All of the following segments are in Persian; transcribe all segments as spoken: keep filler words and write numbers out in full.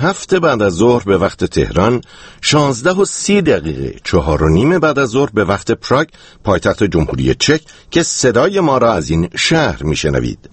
هفت بعد از ظهر به وقت تهران، شانزده و سی دقیقه چهار و نیم بعد از ظهر به وقت پراگ، پایتخت جمهوری چک، که صدای ما را از این شهر میشنوید.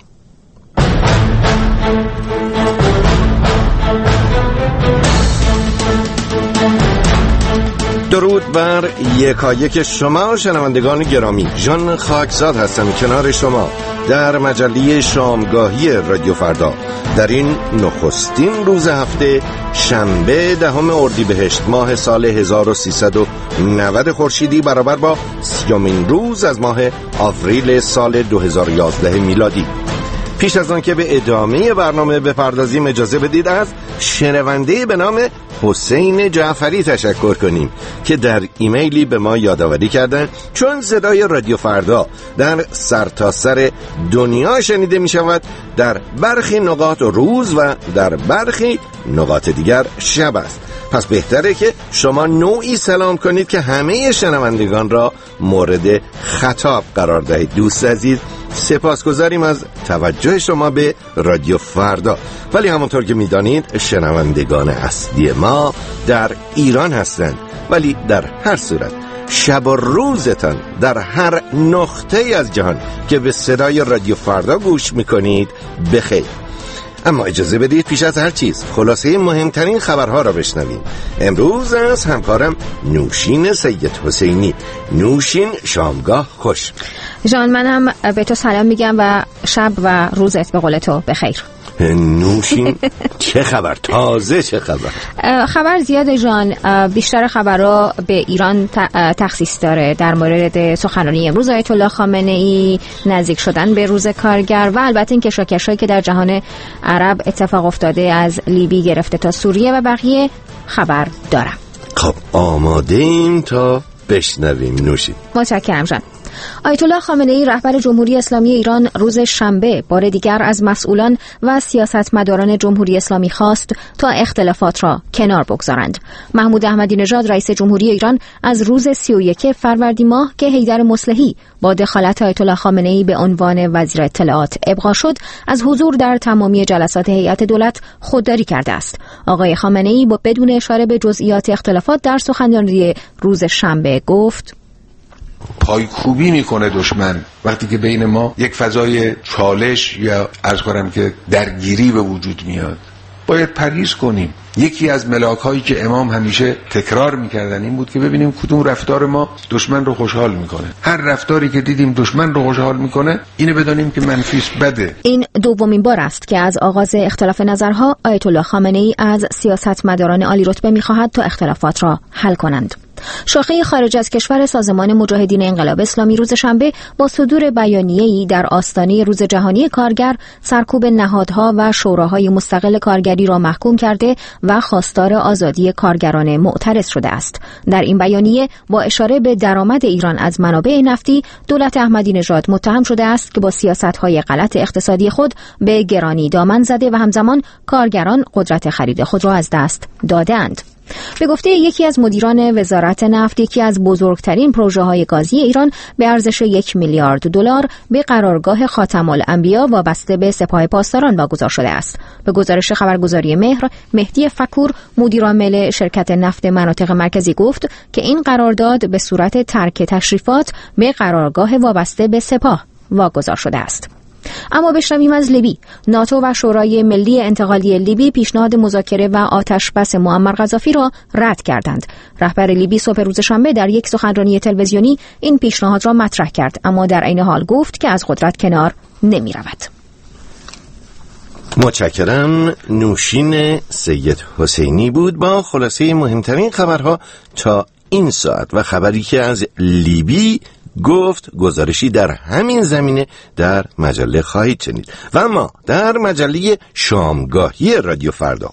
درود بر یکایک شما شنوندگان گرامی. ژان خاکزاد هستم کنار شما در مجله شامگاهی رادیو فردا در این نخستین روز هفته، شنبه دهم اردیبهشت ماه سال هزار و سیصد و نود خورشیدی، برابر با سیومین روز از ماه آوریل سال دو هزار و یازده میلادی. پیش از آن که به ادامه برنامه بپردازیم، اجازه بدید از شنونده به نام حسین جعفری تشکر کنیم که در ایمیلی به ما یادآوری کردن چون صدای رادیو فردا در سرتاسر دنیا شنیده می شود، در برخی نقاط روز و در برخی نقاط دیگر شب است. پس بهتره که شما نوعی سلام کنید که همه شنوندگان را مورد خطاب قرار دهید. دوست عزیز، سپاسگزاریم از توجه شما به رادیو فردا. ولی همونطور که میدانید شنوندگان اصلی ما در ایران هستند. ولی در هر صورت شب و روزتان در هر نقطه از جهان که به صدای رادیو فردا گوش میکنید بخیر. اما اجازه بدید پیش از هر چیز خلاصه مهمترین خبرها را بشنویم. امروز از همکارم نوشین سید حسینی. نوشین، شامگاه خوش. جان، من هم به تو سلام میگم و شب و روزت به قول تو بخیر. نوشین، چه خبر؟ تازه چه خبر؟ خبر زیاده جان. بیشتر خبرها به ایران تخصیص داره، در مورد سخنرانی امروز آیت الله خامنه ای، نزدیک شدن به روز کارگر و البته این کشاکشایی که در جهان عرب اتفاق افتاده، از لیبی گرفته تا سوریه و بقیه خبر دارم. خب آماده ایم تا بشنویم. نوشین. متشکرم جان. آیت الله خامنه ای رهبر جمهوری اسلامی ایران روز شنبه بار دیگر از مسئولان و سیاستمداران جمهوری اسلامی خواست تا اختلافات را کنار بگذارند. محمود احمدی نژاد رئیس جمهوری ایران از روز سی و یک فروردین ماه که حیدر مصلحی با دخالت آیت الله خامنه ای به عنوان وزیر اطلاعات ابقا شد، از حضور در تمامی جلسات هیئت دولت خودداری کرده است. آقای خامنه ای با بدون اشاره به جزئیات اختلافات در سخنرانی روز شنبه گفت: پایکوبی میکنه دشمن وقتی که بین ما یک فضای چالش یا عرض کنم که درگیری به وجود میاد. باید پرهیز کنیم. یکی از ملاک هایی که امام همیشه تکرار میکردن این بود که ببینیم کدوم رفتار ما دشمن رو خوشحال میکنه. هر رفتاری که دیدیم دشمن رو خوشحال میکنه، اینو بدانیم که منفیس بده. این دومین بار است که از آغاز اختلاف نظرها آیت الله خامنه ای از سیاستمداران عالی رتبه میخواهد تا اختلافات را حل کنند. شاخه خارج از کشور سازمان مجاهدین انقلاب اسلامی روز شنبه با صدور بیانیه‌ای در آستانه روز جهانی کارگر سرکوب نهادها و شوراهای مستقل کارگری را محکوم کرده و خواستار آزادی کارگران معترض شده است. در این بیانیه با اشاره به درآمد ایران از منابع نفتی، دولت احمدی نژاد متهم شده است که با سیاست‌های غلط اقتصادی خود به گرانی دامن زده و همزمان کارگران قدرت خرید خود را از دست داده‌اند. به گفته یکی از مدیران وزارت نفت، یکی از بزرگترین پروژه‌های گازی ایران به ارزش یک میلیارد دلار به قرارگاه خاتم الانبیا وابسته به سپاه پاسداران واگذار شده است. به گزارش خبرگزاری مهر، مهدی فکور، مدیرعامل شرکت نفت مناطق مرکزی گفت که این قرارداد به صورت ترک تشریفات به قرارگاه وابسته به سپاه واگذار شده است. اما بشنویم از لیبی. ناتو و شورای ملی انتقالی لیبی پیشنهاد مذاکره و آتش بس معمر قذافی را رد کردند. رهبر لیبی صبح روز شنبه در یک سخنرانی تلویزیونی این پیشنهاد را مطرح کرد، اما در عین حال گفت که از قدرت کنار نمی رود. متشکرم. نوشین سید حسینی بود با خلاصه مهمترین خبرها تا این ساعت و خبری که از لیبی گفت گزارشی در همین زمینه در مجله خواهید شنید. و اما در مجله شامگاهی رادیو فردا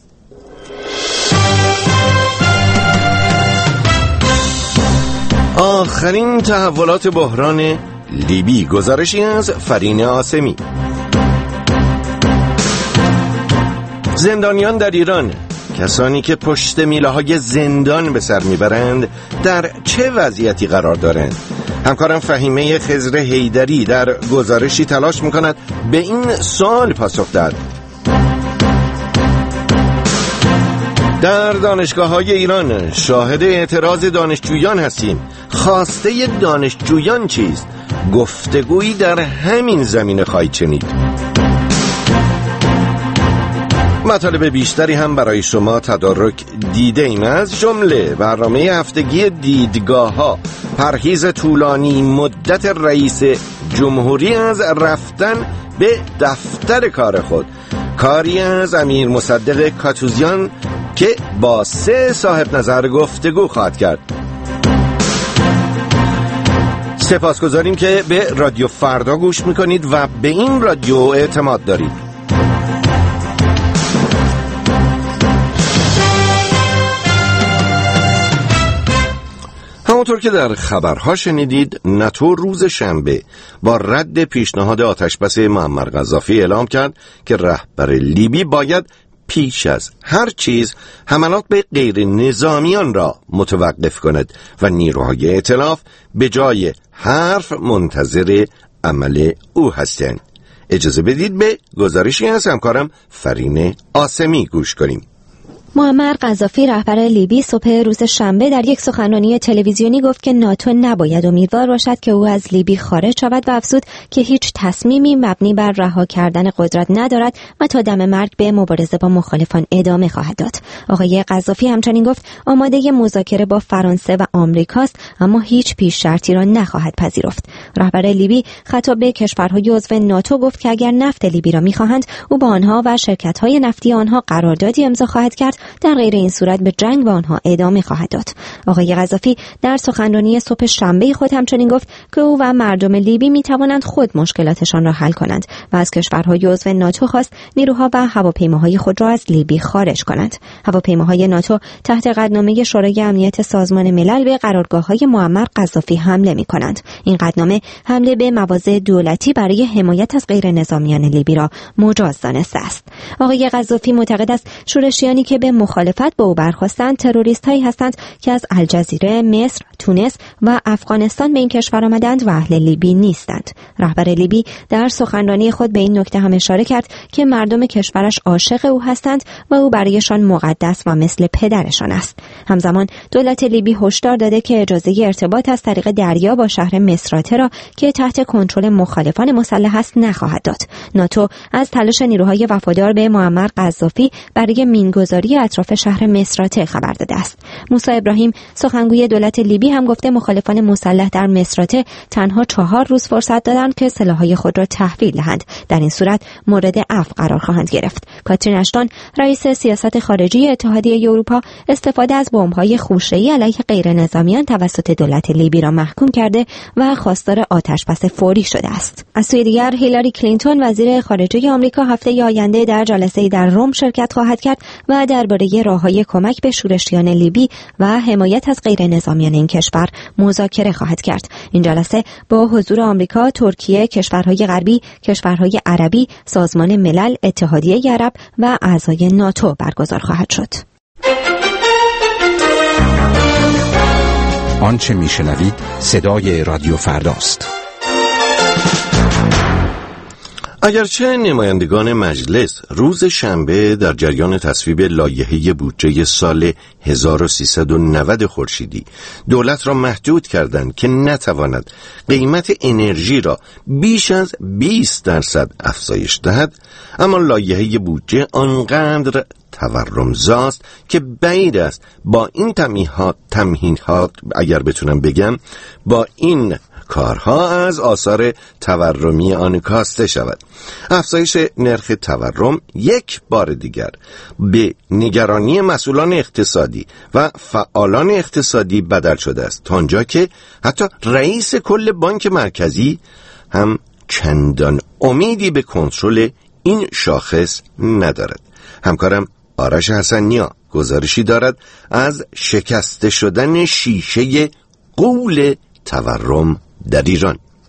آخرین تحولات بحران لیبی، گزارشی از فرین آسمی. زندانیان در ایران، کسانی که پشت میله‌های زندان به سر میبرند، در چه وضعیتی قرار دارند؟ همکارم فهیمه خضر حیدری در گزارشی تلاش میکند به این سوال پاسخ دهد. در دانشگاه‌های ایران شاهد اعتراض دانشجویان هستیم. خواسته دانشجویان چیست؟ گفتگویی در همین زمینه خواهید شنید. مطالب بیشتری هم برای شما تدارک دیده ایم، از جمله برنامه هفتگی دیدگاه ها، پرهیز طولانی مدت رئیس جمهوری از رفتن به دفتر کار خود، کاری از امیر مصدق کاتوزیان که با سه صاحب نظر گفتگو خواهد کرد. سپاسگزاریم که به رادیو فردا گوش میکنید و به این رادیو اعتماد دارید. همونطور که در خبرها شنیدید، ناتو روز شنبه با رد پیشنهاد آتشبس معمر قذافی اعلام کرد که رهبر لیبی باید پیش از هر چیز حملات به غیر نظامیان را متوقف کند و نیروهای ائتلاف به جای حرف منتظر عمل او هستند. اجازه بدید به گزارشی از همکارم فرین آسمی گوش کنیم. معمر قذافی رهبر لیبی صبح روز شنبه در یک سخنرانی تلویزیونی گفت که ناتو نباید امیدوار باشد که او از لیبی خارج شود و افزود که هیچ تصمیمی مبنی بر رها کردن قدرت ندارد و تا دم مرگ به مبارزه با مخالفان ادامه خواهد داد. آقای قذافی همچنین گفت آماده مذاکره با فرانسه و آمریکاست، اما هیچ پیش شرطی را نخواهد پذیرفت. رهبر لیبی خطاب به کشورهای عضو ناتو گفت که اگر نفت لیبی را می‌خواهند، او با آنها و شرکت‌های نفتی آنها قراردادی امضا خواهد کرد، در غیر این صورت به جنگ با آنها ادامه خواهد داد. آقای قذافی در سخنرانی صبح شنبه خود همچنین گفت که او و مردم لیبی می توانند خود مشکلاتشان را حل کنند و از کشورهای عضو ناتو خواست نیروها و هواپیماهای خود را از لیبی خارج کنند. هواپیماهای ناتو تحت قطعنامه شورای امنیت سازمان ملل به قرارگاه‌های معمر قذافی حمله می کنند. این قطعنامه حمله به مواضع دولتی برای حمایت از غیر نظامیان لیبی را مجاز دانسته است. آقای قذافی معتقد است شورشیانی که به مخالفت با او برخواستند تروریست هایی هستند که از الجزیره، مصر، تونس و افغانستان به این کشور آمدند و اهل لیبی نیستند. رهبر لیبی در سخنرانی خود به این نکته هم اشاره کرد که مردم کشورش عاشق او هستند و او برایشان مقدس و مثل پدرشان است. همزمان دولت لیبی هشدار داده که اجازه ارتباط از طریق دریا با شهر مصراته را که تحت کنترل مخالفان مسلح است نخواهد داد. ناتو از تلاش نیروهای وفادار به معمر قذافی برای مینگذاری اطراف شهر مصراته خبر داده است. موسی ابراهیم سخنگوی دولت لیبی هم گفته مخالفان مسلح در مصراته تنها چهار روز فرصت دادند که سلاح‌های خود را تحویل دهند. در این صورت مورد عفو قرار خواهند گرفت. کاترین اشتون رئیس سیاست خارجی اتحادیه اروپا استفاده از بمب‌های خوشه‌ای علیه غیر نظامیان توسط دولت لیبی را محکوم کرده و خواستار آتشبس فوری شده است. از سوی دیگر هیلاری کلینتون وزیر خارجه آمریکا هفته آینده در جلسه‌ای در روم شرکت خواهد کرد و درباره راه‌های کمک به شورشیان لیبی و حمایت از غیر نظامیان این کشور مذاکره خواهد کرد. این جلسه با حضور آمریکا، ترکیه، کشورهای غربی، کشورهای عربی، سازمان ملل، اتحادیه عرب و اعضای ناتو برگزار خواهد شد. آنچه میشنوید صدای رادیو فرداست. اگرچه نمایندگان مجلس روز شنبه در جریان تصویب لایحه بودجه سال هزار و سیصد و نود خورشیدی دولت را محدود کردند که نتواند قیمت انرژی را بیش از بیست درصد افزایش دهد، اما لایحه بودجه آنقدر تورم‌زاست که بعید است با این تمهیدات تمهیدات اگر بتونم بگم با این کارها از آثار تورمی آن کاسته شود. افزایش نرخ تورم یک بار دیگر به نگرانی مسئولان اقتصادی و فعالان اقتصادی بدل شده است، تا آنجا که حتی رئیس کل بانک مرکزی هم چندان امیدی به کنترل این شاخص ندارد. همکارم آرش حسنیا گزارشی دارد از شکسته شدن شیشه غول تورم در ایران.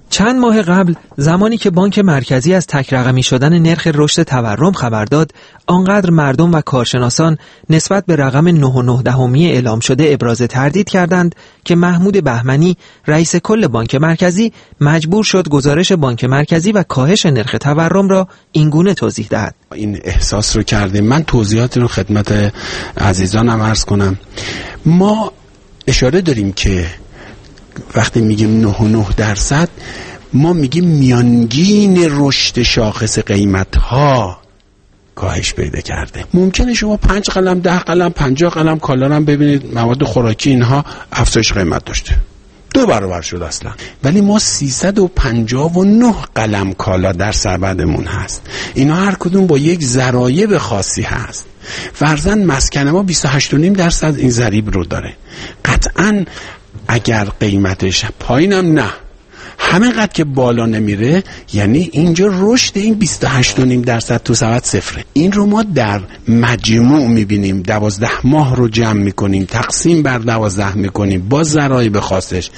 چند ماه قبل زمانی که بانک مرکزی از تک رقمی شدن نرخ رشد تورم خبر داد، آنقدر مردم و کارشناسان نسبت به رقم نه و نه دهمی اعلام شده ابراز تردید کردند که محمود بهمنی رئیس کل بانک مرکزی مجبور شد گزارش بانک مرکزی و کاهش نرخ تورم را اینگونه توضیح دهد. این احساس رو کردیم. من توضیحاتی رو خدمت عزیزانم عرض کنم. ما اشاره داریم که وقتی میگیم نه و نه درصد ما میگیم میانگین رشد شاخص قیمت ها کاهش پیدا کرده. ممکنه شما پنج قلم، ده قلم، پنجاه قلم کالا هم ببینید مواد خوراکی اینها افزایش قیمت داشته، دو برابر شد اصلا، ولی ما سیصد و پنجاه و نه قلم کالا در سبدمون هست. اینا هر کدوم با یک ضرایب خاصی هست. فرضاً مسکن ما بیست و هشت و نیم درصد این ضریب رو داره. قطعاً اگر قیمتش پایینم نه، همینقدر که بالا نمیره، یعنی اینجا رشد این بیست و هشت و نیم درصد تو سبد صفره. این رو ما در مجموع میبینیم، دوازده ماه رو جمع میکنیم، تقسیم بر دوازده میکنیم با ضرایب خاصش.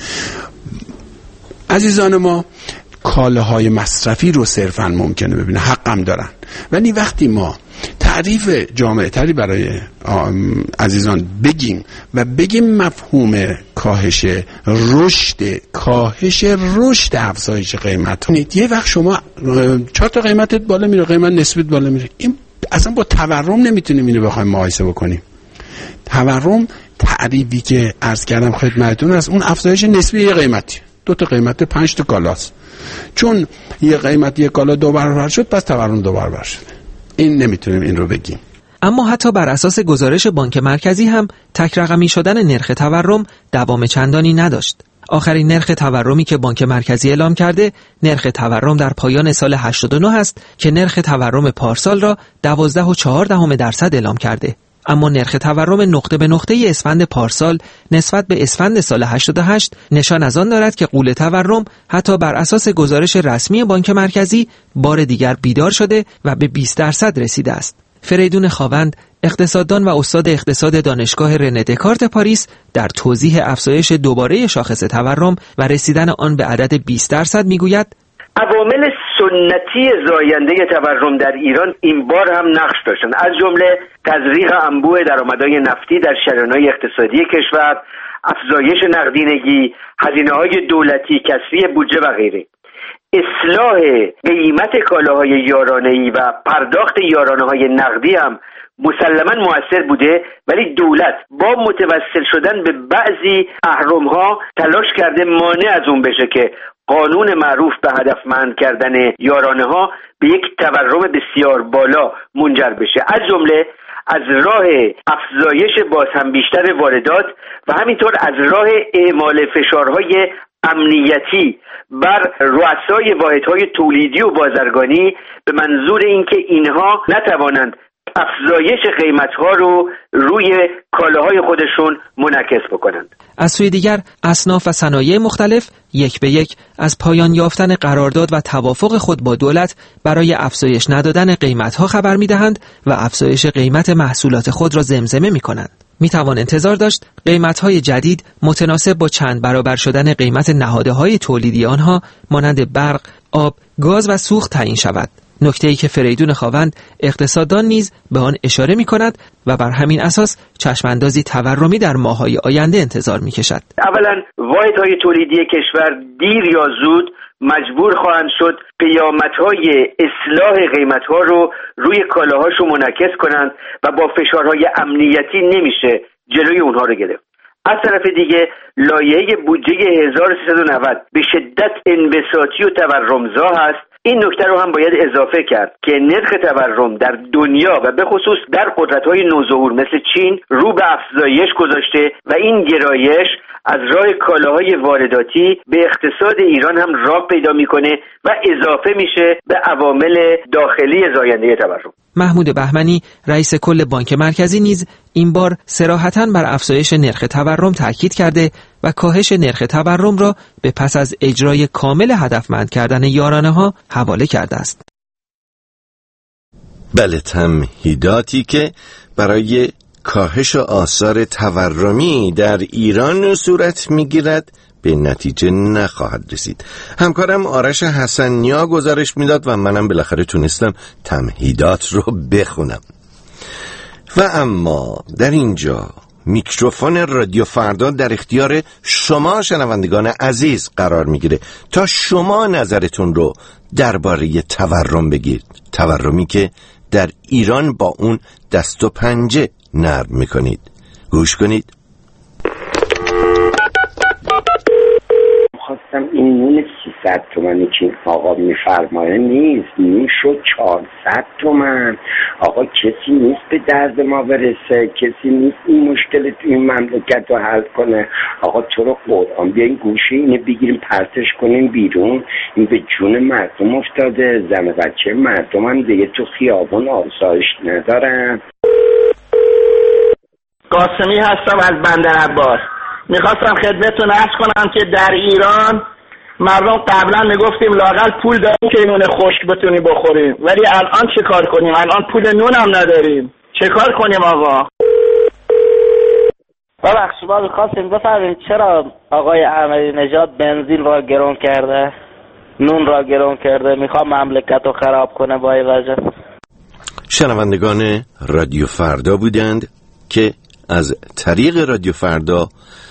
عزیزان ما کالاهای مصرفی رو صرفاً ممکنه ببینه، حقم دارن، ولی وقتی ما تعریف جامعه تری برای عزیزان بگیم و بگیم مفهوم کاهش رشد کاهش رشد افزایش قیمت، یه وقت شما چهار تا قیمتت بالا میره، قیمت نسبیت بالا میره، این اصلا با تورم نمیتونیم اینو بخوایم مقایسه بکنیم. تورم تعریفی که عرض کردم خدمتتون است، اون افزایش نسبی یه قیمتی، دو تا قیمت پنج تا کالاست، چون یه قیمت یه کالا دو برابر شد پس تورم دو برابر شده. این نمیتونیم این رو بگیم. اما حتی بر اساس گزارش بانک مرکزی هم تک رقمی شدن نرخ تورم دوام چندانی نداشت. آخرین نرخ تورمی که بانک مرکزی اعلام کرده نرخ تورم در پایان سال هشتاد و نه است که نرخ تورم پارسال را دوازده و چهار دهم درصد اعلام کرده. اما نرخ تورم نقطه به نقطه اسفند پارسال نسبت به اسفند سال هشتاد و هشت نشان از آن دارد که غول تورم حتی بر اساس گزارش رسمی بانک مرکزی بار دیگر بیدار شده و به بیست درصد رسیده است. فریدون خاوند، اقتصاددان و استاد اقتصاد دانشگاه رنه دکارت پاریس، در توضیح افزایش دوباره شاخص تورم و رسیدن آن به عدد بیست درصد میگوید عوامل سنتی زاینده تورم در ایران این بار هم نقش داشتند، از جمله تزریق انبوه درآمدهای نفتی در شریان‌های اقتصادی کشور، افزایش نقدینگی، هزینه‌های دولتی، کسری بودجه و غیره. اصلاح قیمت کالاهای یارانه‌ای و پرداخت یارانه‌های نقدی هم مسلماً مؤثر بوده، ولی دولت با متوسل شدن به بعضی اهرم‌ها تلاش کرده مانع از اون بشه که قانون معروف به هدفمند کردن یارانه ها به یک تورم بسیار بالا منجر بشه، از جمله از راه افزایش باز هم بیشتر واردات و همینطور از راه اعمال فشارهای امنیتی بر رؤسای واحدهای تولیدی و بازرگانی به منظور اینکه اینها نتوانند افزایش قیمت‌ها رو روی کالاهای خودشون منعکس بکنند. از سوی دیگر اصناف و صنایع مختلف یک به یک از پایان یافتن قرارداد و توافق خود با دولت برای افزایش ندادن قیمت‌ها خبر می‌دهند و افزایش قیمت محصولات خود را زمزمه می‌کنند. می‌توان انتظار داشت قیمت‌های جدید متناسب با چند برابر شدن قیمت نهادهای تولیدی آنها مانند برق، آب، گاز و سوخت تعیین شود. نکته‌ای که فریدون خاوند اقتصاددان نیز به آن اشاره می‌کند و بر همین اساس چشماندازی تورمی در ماه‌های آینده انتظار می‌کشد. اولا واحدهای تولیدی کشور دیر یا زود مجبور خواهند شد قیامت‌های اصلاح قیمت‌ها رو روی کالاهاشون منعکس کنند و با فشارهای امنیتی نمیشه جلوی اونها رو گرفت. از طرف دیگه لایحه بودجه هزار و سیصد و نود به شدت انبساطی و تورمزا هست. این نکته رو هم باید اضافه کرد که نرخ تورم در دنیا و به خصوص در قدرت‌های نوظهور مثل چین رو به افزایش گذاشته و این گرایش از راه کالاهای وارداتی به اقتصاد ایران هم راه پیدا میکنه و اضافه میشه به عوامل داخلی زاینده تورم. محمود بهمنی رئیس کل بانک مرکزی نیز این بار صراحتاً بر افزایش نرخ تورم تاکید کرده و کاهش نرخ تورم را به پس از اجرای کامل هدفمند کردن یارانه ها حواله کرده است. بله، تمهیداتی که برای کاهش آثار تورمی در ایران صورت میگیرد به نتیجه نخواهد رسید. همکارم آرش حسنیا گزارش میداد و منم بالاخره تونستم تمهیدات رو بخونم. و اما در اینجا میکروفون رادیو فردا در اختیار شما شنوندگان عزیز قرار میگیره تا شما نظرتون رو درباره تورم بگید. تورمی که در ایران با اون دست و پنجه نرم میکنید. گوش کنید. خواستم این نون سیصد تومنی که آقا میفرمایه نیست، نون شد چهارصد تومن. آقا کسی نیست به درد ما برسه، کسی نیست این مشکل تو این مملکت رو حل کنه. آقا تو رو قرآن بیاین گوشه اینه بگیریم پرتش کنیم بیرون. این به جون مردم افتاده، زن و بچه مردم هم دیگه تو خیابان آسایش ندارن. قاسمی هستم از بندر عباس. میخواستم خدمتتون عرض کنم که در ایران مردم قبلا میگفتیم لااقل پول داریم که نون خشک بتونیم بخوریم، ولی الان چه کار کنیم؟ الان پول نون هم نداریم. چه کار کنیم آقا؟ ببخشید ما میخواستیم بفهمیم چرا آقای احمدی نژاد بنزین را گرون کرده، نون را گرون کرده، میخواد مملکت رو خراب کنه با این وجه. شنوندگان رادیو فردا بودند که از طریق رادیو فردا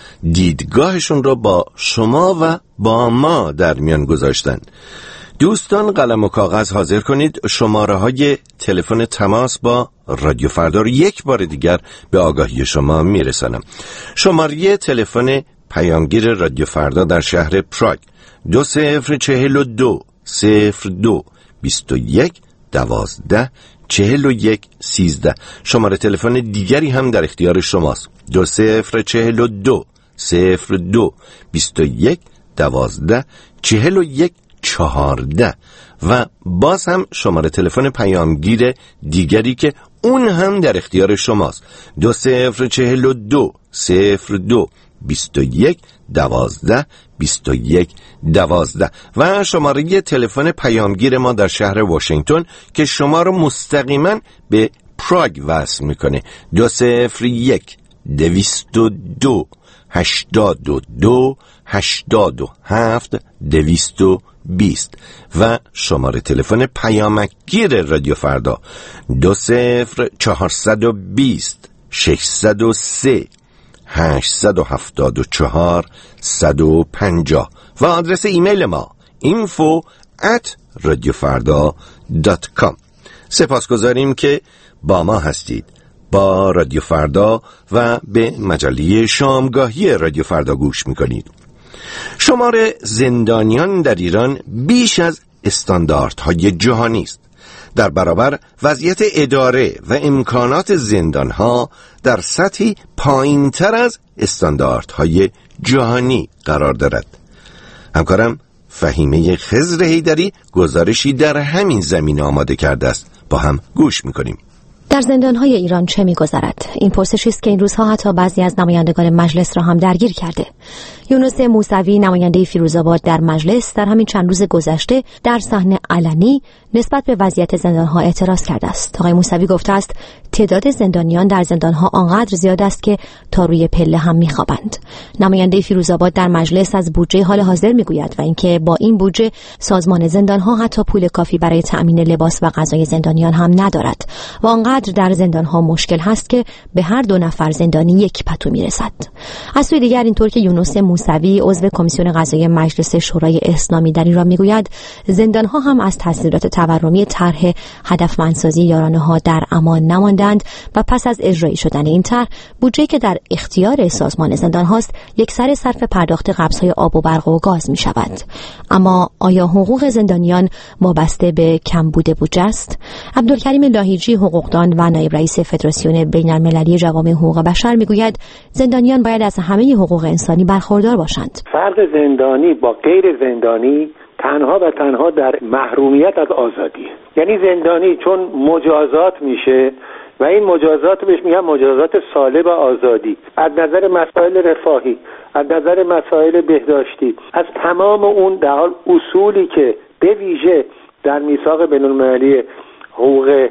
دیدگاهشون را با شما و با ما در میان گذاشتند. دوستان قلم و کاغذ حاضر کنید. شماره های تلفن تماس با رادیو فردا رو یک بار دیگر به آگاهی شما میرسانم. شماره تلفن پیامگیر رادیو فردا در شهر پراگ دو صفر چهل و دو صفر دو بیست و یک دوازده چهل و یک سیزده. شماره تلفن دیگری هم در اختیار شماست. دو صفر چهل و دو صفر دو بیست و یک دوازده چهل و یک چهارده. و باز هم شماره تلفن پیامگیر دیگری که اون هم در اختیار شماست. دو صفر چهل و دو صفر دو بیست و یک دوازده بیست و یک دوازده. و شماره تلفن پیامگیر ما در شهر واشنگتن که شما رو مستقیما به پراگ وصل میکنه. دو صفر یک دویست و دو هشتاد و دو هشتاد و هفت دویست و بیست. و شماره تلفن پیامگیر رادیو فردا دو صفر چهارصد و بیست ششصد و سه هشتصد و هفتاد و چهار صد و پنجاه. و آدرس ایمیل ما info at radiofarda dot com. سپاسگزاریم که با ما هستید، با رادیو فردا و به مجله شامگاهی رادیو فردا گوش میکنید. شمار زندانیان در ایران بیش از استانداردهای جهانی است. در برابر وضعیت اداره و امکانات زندانها در سطحی پایین‌تر از استانداردهای جهانی قرار دارد. همکارم فهیمه خضر حیدری گزارشی در همین زمینه آماده کرده است. با هم گوش میکنیم. در زندان‌های ایران چه می‌گذرد؟ این پرسشی است که این روزها حتی بعضی از نمایندگان مجلس را هم درگیر کرده. یونس موسوی نماینده فیروزآباد در مجلس در همین چند روز گذشته در صحنه علنی نسبت به وضعیت زندان‌ها اعتراض کرده است. آقای موسوی گفته است تعداد زندانیان در زندان‌ها آنقدر زیاد است که تا روی پله هم می‌خوابند. نماینده فیروزآباد در مجلس از بودجه حال حاضر می‌گوید و اینکه با این بودجه سازمان زندان‌ها حتی پول کافی برای تأمین لباس و غذای زندانیان هم ندارد و آنقدر در زندان‌ها مشکل هست که به هر دو نفر زندانی یک پتو می‌رسد. از سوی دیگر اینطور که یونس موسوی عضو کمیسیون قضایی مجلس شورای اسلامی در ایران میگوید زندان‌ها هم از تصدیرات تورمی طرح هدفمندسازی یارانه‌ها در امان نماندند و پس از اجرایی شدن این طرح بودجه‌ای که در اختیار سازمان زندان‌هاست یکسر صرف پرداخت قبض‌های آب و برق و گاز می‌شود. اما آیا حقوق زندانیان وابسته به کمبود بودجه است؟ عبدالکریم لاهیجی حقوقدان و نایب رئیس فدراسیون بین‌المللی جوامع حقوق بشر میگوید زندانیان باید از همه حقوق انسانی برخوردار باشند. فرق زندانی با غیر زندانی تنها و تنها در محرومیت از آزادیه. یعنی زندانی چون مجازات میشه و این مجازات بهش میگن مجازات سالب آزادی، از نظر مسائل رفاهی، از نظر مسائل بهداشتی، از تمام اون در حال اصولی که به ویژه در میثاق بین‌المللی حقوق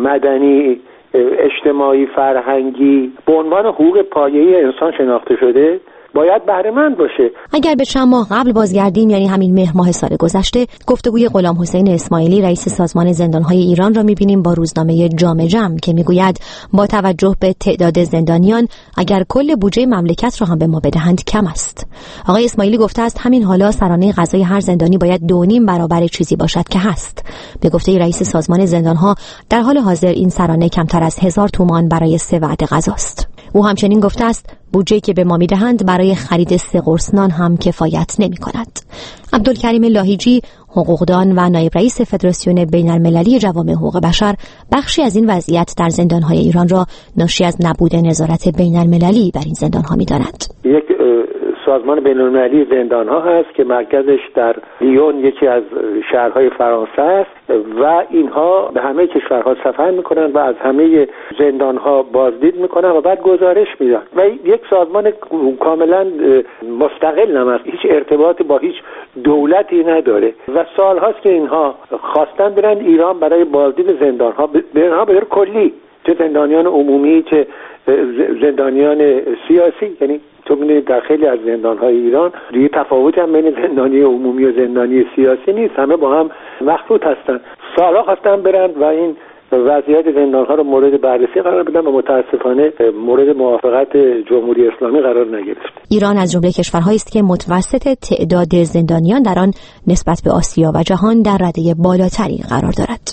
مدنی، اجتماعی، فرهنگی به عنوان حقوق پایه‌ای انسان شناخته شده، باید بهره مند باشه. اگر به چند ماه قبل بازگردیم، یعنی همین مهر ماه سال گذشته، گفتگوی غلام حسین اسماعیلی رئیس سازمان زندانهای ایران را می‌بینیم با روزنامه جام جم که میگوید با توجه به تعداد زندانیان اگر کل بودجه مملکت را هم به ما بدهند کم است. آقای اسماعیلی گفته است همین حالا سرانه غذای هر زندانی باید دو نیم برابر چیزی باشد که هست. به گفته رئیس سازمان زندانها در حال حاضر این سرانه کمتر از هزار تومان برای سه وعده غذاست. او همچنین گفته است بودجه‌ای که به ما می‌دهند برای خرید سه قرص نان هم کفایت نمی‌کند. عبدالکریم لاهیجی، حقوقدان و نایب رئیس فدراسیون بین‌المللی جوامع حقوق بشر، بخشی از این وضعیت در زندان‌های ایران را ناشی از نبود نظارت بین‌المللی بر این زندان‌ها می‌داند. یک سازمان بین‌المللی زندان‌ها هست که مرکزش در لیون، یکی از شهرهای فرانسه است و اینها به همه کشورها سفر می‌کنند و از همه زندان‌ها بازدید می‌کنند و بعد گزارش میدن و یک سازمان کاملا مستقل هم است، هیچ ارتباطی با هیچ دولتی نداره و سال هاست که اینها خواستن برن ایران برای بازدید زندان‌ها به به کلی، چه زندانیان عمومی چه زندانیان سیاسی. یعنی تو می‌بینید در خیلی از زندان‌های ایران دیگه تفاوتی هم بین زندانی عمومی و زندانی سیاسی نیست، همه با هم مخلوط هستن. سال‌ها خواستن برن و این وضعیت زندان‌ها رو مورد بررسی قرار بدن و متاسفانه مورد موافقت جمهوری اسلامی قرار نگرفت. ایران از جمله کشورهایی است که متوسط تعداد زندانیان در آن نسبت به آسیا و جهان در رده بالاتری قرار دارد.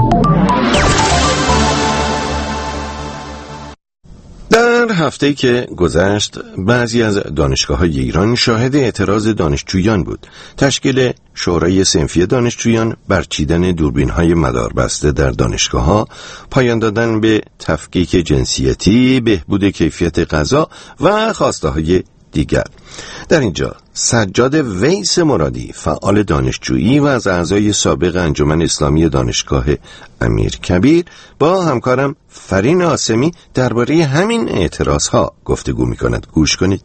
در هفته‌ای که گذشت بعضی از دانشگاه‌های ایران شاهد اعتراض دانشجویان بود. تشکیل شورای صنفی دانشجویان، برچیدن دوربین‌های مداربسته در دانشگاه‌ها، پایان دادن به تفکیک جنسیتی، بهبود کیفیت غذا و خواسته‌های دیگر. در اینجا سجاد ویس مرادی، فعال دانشجویی و از اعضای سابق انجمن اسلامی دانشگاه امیرکبیر، با همکارم فرین آسمی درباره همین اعتراضها گفتگو می‌کند. گوش کنید.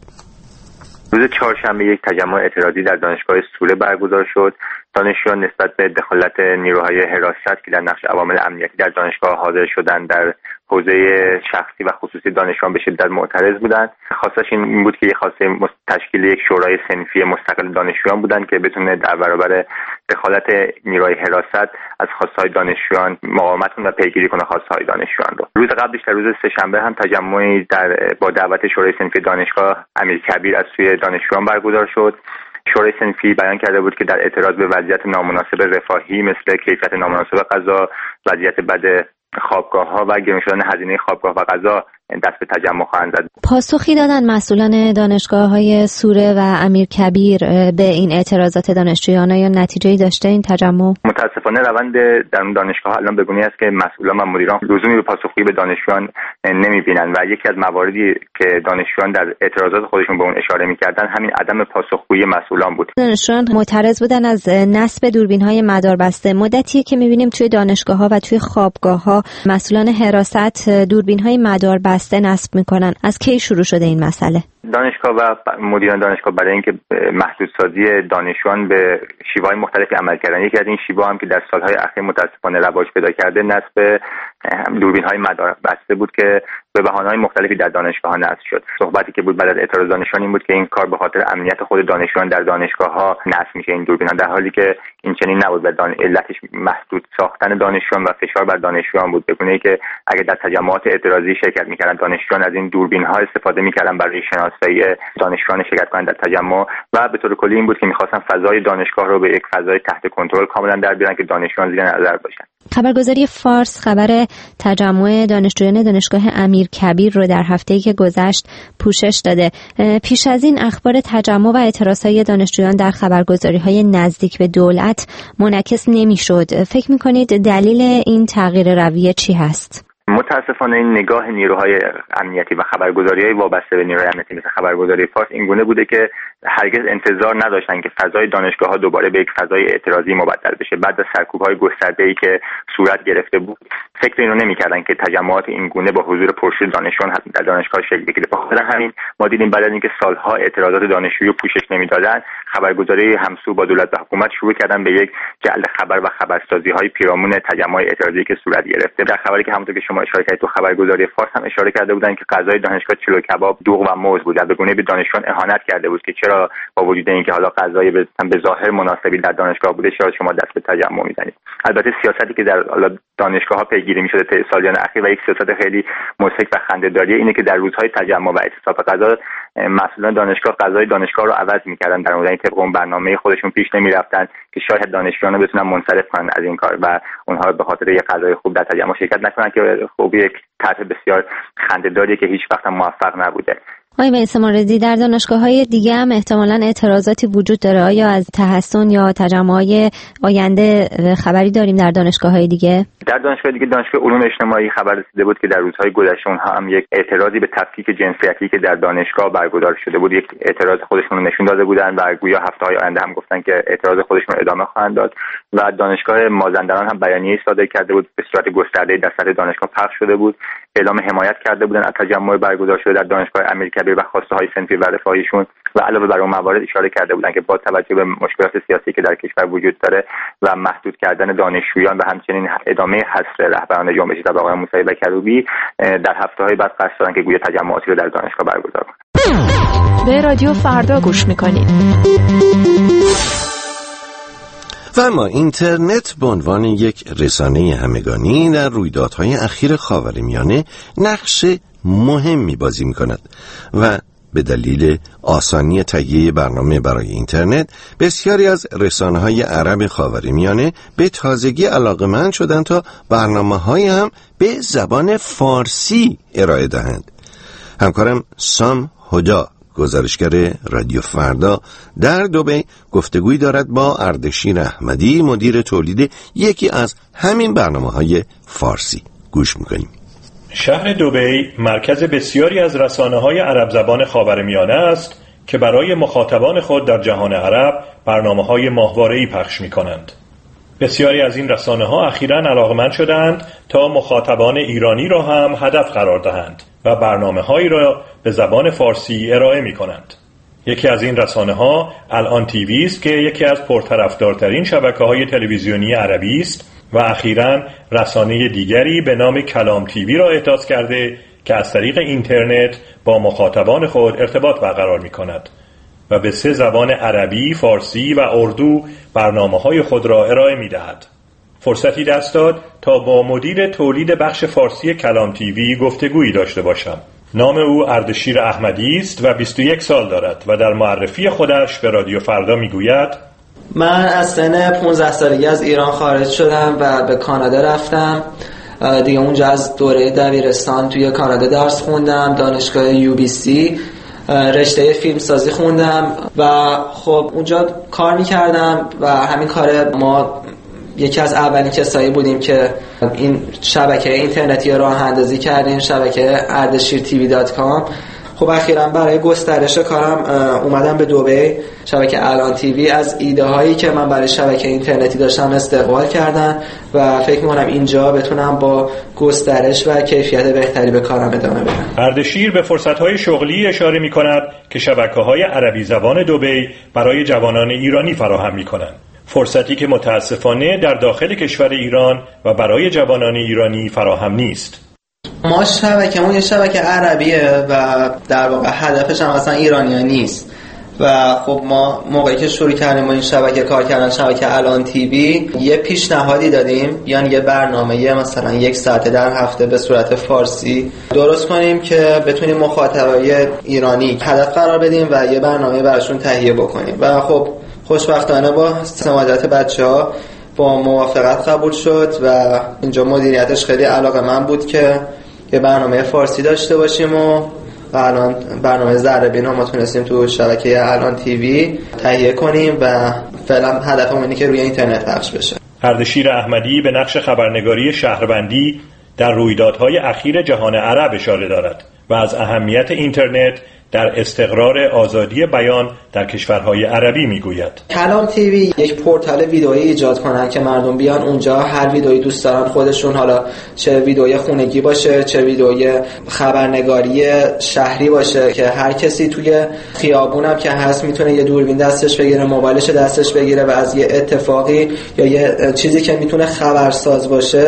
روز چهارشنبه یک تجمع اعتراضی در دانشگاه سوله برگزار شد. دانشجویان نسبت به دخالت نیروهای حراست که در نقش عوامل امنیتی در دانشگاه حاضر شدند در حوزه شخصی و خصوصی دانشجویان به شدت معترض بودند. خواستش این بود که یک خواسته تشکیل یک شورای صنفی مستقل دانشجویان بودند که بتونه در برابر دخالت نیروهای حراست از خواستهای دانشجویان مقاومت کنه و پیگیری کنه خواستهای دانشجویان رو. روز قبلش در روز سه‌شنبه هم تجمعی در با دعوت شورای صنفی دانشگاه امیرکبیر از سوی دانشجویان برگزار شد. شورای صنفی بیان کرده بود که در اعتراض به وضعیت نامناسب رفاهی مثل کیفیت نامناسب غذا، وضعیت بد خوابگاه‌ها و گران شدن هزینه خوابگاه و غذا دست به تجمع خواهند زد. پاسخی دادن مسئولان دانشگاه‌های سوره و امیرکبیر به این اعتراضات دانشجویان یا نتیجه‌ای داشته این تجمع؟ متاسفانه روند در اون دانشگاه الان به گونه‌ای است که مسئولان و مدیران لزومی به پاسخگویی به دانشجویان نمی‌بینن و یکی از مواردی که دانشجویان در اعتراضات خودشون به اون اشاره می‌کردن همین عدم پاسخگویی مسئولان بود. دانشجویان معترض بودن از نصب دوربین‌های مداربسته. مدتی که می‌بینیم توی دانشگاه‌ها و توی خوابگاه‌ها مسئولان حراست دوربین‌های مداربسته نصب میکنن. از کی شروع شده این مسئله؟ دانشگاه و مدیران دانشگاه برای اینکه محدودسازی دانشجویان به شیوه‌های مختلفی عمل کردن. یکی از این شیوه هم که در سالهای اخیر متاسفانه رواج پیدا کرده نصب دوربین‌های مداربسته بود که به بهانه‌های مختلفی در دانشگاه‌ها نصب شد. صحبتی که بود بعد از اعتراض دانشجویان این بود که این کار به خاطر امنیت خود دانشجویان در دانشگاه‌ها نصب میشه این دوربین‌ها، در حالی که این چنین نبود. به دان... علتش محدود ساختن دانشجویان و فشار بر دانشجویان بود، به گونه‌ای که اگه در تجمعات اعتراضی شرکت می‌کردن دانشجویان از این دوربین‌ها استفاده می‌کردن برای شناسایی دانشجویان شرکت کننده در تجمع و به طور کلی این بود که می‌خواستن فضای دانشگاه رو به یک فضای تحت کنترل کاملا در بیارن که دانشجویان زیر نظر باشن. خبرگزاری فارس خبر تجمع دانشجویان دانشگاه امیرکبیر رو در هفته‌ای که گذشت پوشش داده. پیش از این اخبار تجمع و اعتراضهای دانشجویان در خبرگزاری‌های نزدیک به دولت منعکس نمی‌شد. فکر می‌کنید دلیل این تغییر رویه چی هست؟ متاسفانه این نگاه نیروهای امنیتی و خبرگزاری‌های وابسته به نیروهای امنیتی مثل خبرگزاری فارس این گونه بوده که هرگز انتظار نداشتن که فضای دانشگاه‌ها دوباره به یک فضای اعتراضی مبدل بشه. بعد از سرکوب‌های گسترده‌ای که صورت گرفته بود فکر اینو نمی‌کردن که تجمعات این گونه با حضور پرشور دانشجویان در دانشگاه شکل بگیره. بخاطر همین ما دیدیم بعد از اینکه سالها اعتراضات دانشجویی پوشش نمیدادن، خبرگزاری همسو با دولت و حکومت شروع کردن به یک جعل خبر و خبرسازی‌های پیرامون تجمعات اعتراضی که صورت گرفته. در خبری که همونطور که شما شما اشاره کردید تو خبرگزاری فارس هم اشاره کرده بودن که غذای دانشگاه چلو کباب دوغ و موز بود و به گونه به دانشجویان اهانت کرده بود که چرا با وجود اینکه حالا غذای به ظاهر مناسبی در دانشگاه بوده چرا شما دست به تجمع میزنید. البته سیاستی که در دانشگاه‌ها پیگیری می‌شده طی سالیان اخیر و یک سیاست خیلی مضحک و خنده‌داری اینه که در روزهای تجمع و اعتصاب غذا مسئولان دانشگاه غذای دانشگاه رو عوض می‌کردن، در مورد طبق اون برنامه خودشون پیش نمی‌رفتن که شاید دانشجویان رو بتونن منصرف کنن از این کار و اونها به خاطر یک غذای خوب در تجمع شرکت نکنن که خوبی یک طرح بسیار خنده‌داریه که هیچ وقت موفق نبوده. آقای مهدی ماردی، در دانشگاه‌های دیگه هم احتمالاً اعتراضاتی وجود داره. آیا از تحسن یا تجمع‌های آینده خبری داریم در دانشگاه‌های دیگه؟ در دانشگاه دیگه دانشگاه علوم اجتماعی خبر رسیده بود که در روزهای گذشته اونها هم یک اعتراضی به تفکیک جنسیتی که در دانشگاه برگزار شده بود یک اعتراض خودشون رو نشون داده بودن و گویا هفته‌های آینده هم گفتن که اعتراض خودشون رو ادامه خواهند داد و دانشگاه مازندران هم بیانیه‌ای صادر کرده بود به صورت گسترده در سطح دانشگاه پخش شده بود، اعلام حمایت کرده بودن از تجمع برگزار شده در دانشگاه امیرکبیر و خواسته‌های صنفی و رفاهیشون و علاوه بر اون موارد اشاره کرده بودن که با توجه به مشکلات سیاسی که در کشور وجود داره و محدود کردن دانشجویان و همچنین ادامه حذف رهبران جنبش طلب آقای موسی بکروبی در هفته‌های بعد قصد دارن که گویا تجمعاتی رو در دانشگاه برگزار کنن. به رادیو فردا گوش می‌کنید. و اما اینترنت به عنوان یک رسانه همگانی در رویدادهای اخیر خاورمیانه نقش مهمی بازی می‌کند و به دلیل آسانی تهیه برنامه برای اینترنت بسیاری از رسانه‌های عرب خاورمیانه به تازگی علاقه‌مند شدند تا برنامه‌های هم به زبان فارسی ارائه دهند. همکارم سام هدا، گزارشگر رادیو فردا در دبی، گفتگویی دارد با اردشیر احمدی، مدیر تولید یکی از همین برنامه‌های فارسی. گوش می‌کنیم. شهر دبی مرکز بسیاری از رسانه‌های عرب زبان خاورمیانه است که برای مخاطبان خود در جهان عرب برنامه‌های ماهواره‌ای پخش می‌کنند. بسیاری از این رسانه‌ها اخیراً علاقمند شدند تا مخاطبان ایرانی را هم هدف قرار دهند و برنامه‌هایی را به زبان فارسی ارائه می‌کنند. یکی از این رسانه‌ها الان تیوی است که یکی از پرطرفدارترین شبکه‌های تلویزیونی عربی است و اخیراً رسانه دیگری به نام کلام تیوی را احداث کرده که از طریق اینترنت با مخاطبان خود ارتباط برقرار می‌کند و به سه زبان عربی، فارسی و اردو برنامه‌های خود را ارائه می‌دهد. فرصتی دست داد تا با مدیر تولید بخش فارسی کلام تیوی گفتگویی داشته باشم. نام او اردشیر احمدی است و بیست و یک سال دارد و در معرفی خودش به رادیو فردا میگوید: من از سن پانزده سالگی از ایران خارج شدم و به کانادا رفتم. دیگه اونجا از دوره دبیرستان توی کانادا درس خوندم، دانشگاه یو بی سی رشته فیلمسازی خوندم و خب اونجا کار میکردم و همین کار ما یکی از اولین کسایی بودیم که این شبکه اینترنتی راه اندازی کردیم، شبکه اردشیر تیوی دات کام. خب اخیراً برای گسترش کارم اومدم به دبی. شبکه الان تیوی از ایده هایی که من برای شبکه اینترنتی داشتم استقبال کردن و فکر می‌کنم اینجا بتونم با گسترش و کیفیت بهتری به کارم ادامه بدم. اردشیر به فرصت‌های شغلی اشاره می‌کند که شبکه‌های عربی زبان دبی برای جوانان ایرانی فراهم می‌کنند. فرصتی که متاسفانه در داخل کشور ایران و برای جوانان ایرانی فراهم نیست. ما شبکه‌مون یه شبکه عربیه و در واقع هدفش هم اصلا ایرانی‌ها نیست و خب ما موقعی که شروع کردیم با این شبکه کار کردن، شبکه الان تیوی، یه پیشنهادی دادیم یعنی یه برنامه یه مثلا یک ساعته در هفته به صورت فارسی درست کنیم که بتونیم مخاطبای ایرانی هدف قرار بدیم و یه برنامه براشون تهیه بکنیم و خب خوشبختانه با سماجت بچه‌ها با موافقت قبول شد و اینجا مدیریتش خیلی علاقه من بود که یه برنامه فارسی داشته باشیم و الان برنامه ذره‌بین رو ما تونستیم تو شبکه الان تیوی تهیه کنیم و فعلا هدفمون اینه که روی اینترنت پخش بشه. اردشیر احمدی به نقش خبرنگاری شهروندی در رویدادهای اخیر جهان عرب اشاره دارد و از اهمیت اینترنت در استقرار آزادی بیان در کشورهای عربی میگوید. کلام تیوی یک پورتال ویدئویی ایجاد کنن که مردم بیان اونجا هر ویدئویی دوست دارن خودشون، حالا چه ویدئوی خونگی باشه چه ویدئوی خبرنگاری شهری باشه، که هر کسی توی خیابون هم که هست میتونه یه دوربین دستش بگیره، موبایلش دستش بگیره و از یه اتفاقی یا یه چیزی که میتونه خبرساز باشه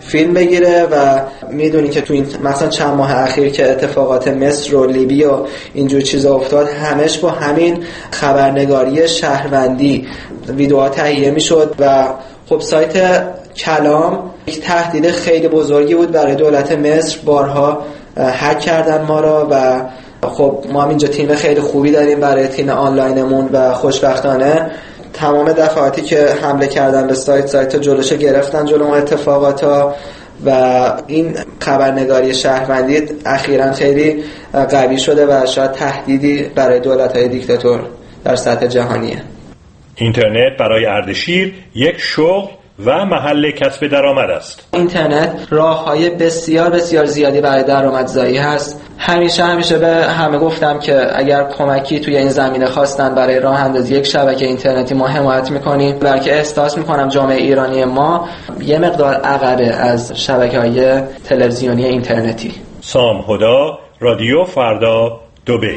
فیلم بگیره و میدونی که تو این مثلا چند ماه اخیر که اتفاقات مصر و لیبی و اینجور چیزا افتاد همش با همین خبرنگاری شهروندی ویدیوها تهیه میشد و خب سایت کلام یک تهدید خیلی بزرگی بود برای دولت مصر. بارها هک کردن ما را و خب ما هم اینجا تیم خیلی خوبی داریم برای تیم آنلاینمون و خوشبختانه تمام دفعاتی که حمله کردن به سایت سایت جلوشو گرفتن جلو اون اتفاقاتا و این خبرنگاری شهروندی اخیراً خیلی قوی شده و شاید تهدیدی برای دولت‌های دیکتاتور در سطح جهانیه. اینترنت برای اردشیر یک شغل و محل کسب درآمد است. اینترنت راه‌های بسیار بسیار زیادی برای درآمدزایی هست. همیشه همیشه به همه گفتم که اگر کمکی توی این زمینه خواستن برای راه اندازی یک شبکه اینترنتی ما حمایت می‌کنیم، بلکه احساس می‌کنم جامعه ایرانی ما یه مقدار عقبه از شبکه‌های تلویزیونی اینترنتی. سام هدا، رادیو فردا، دبی.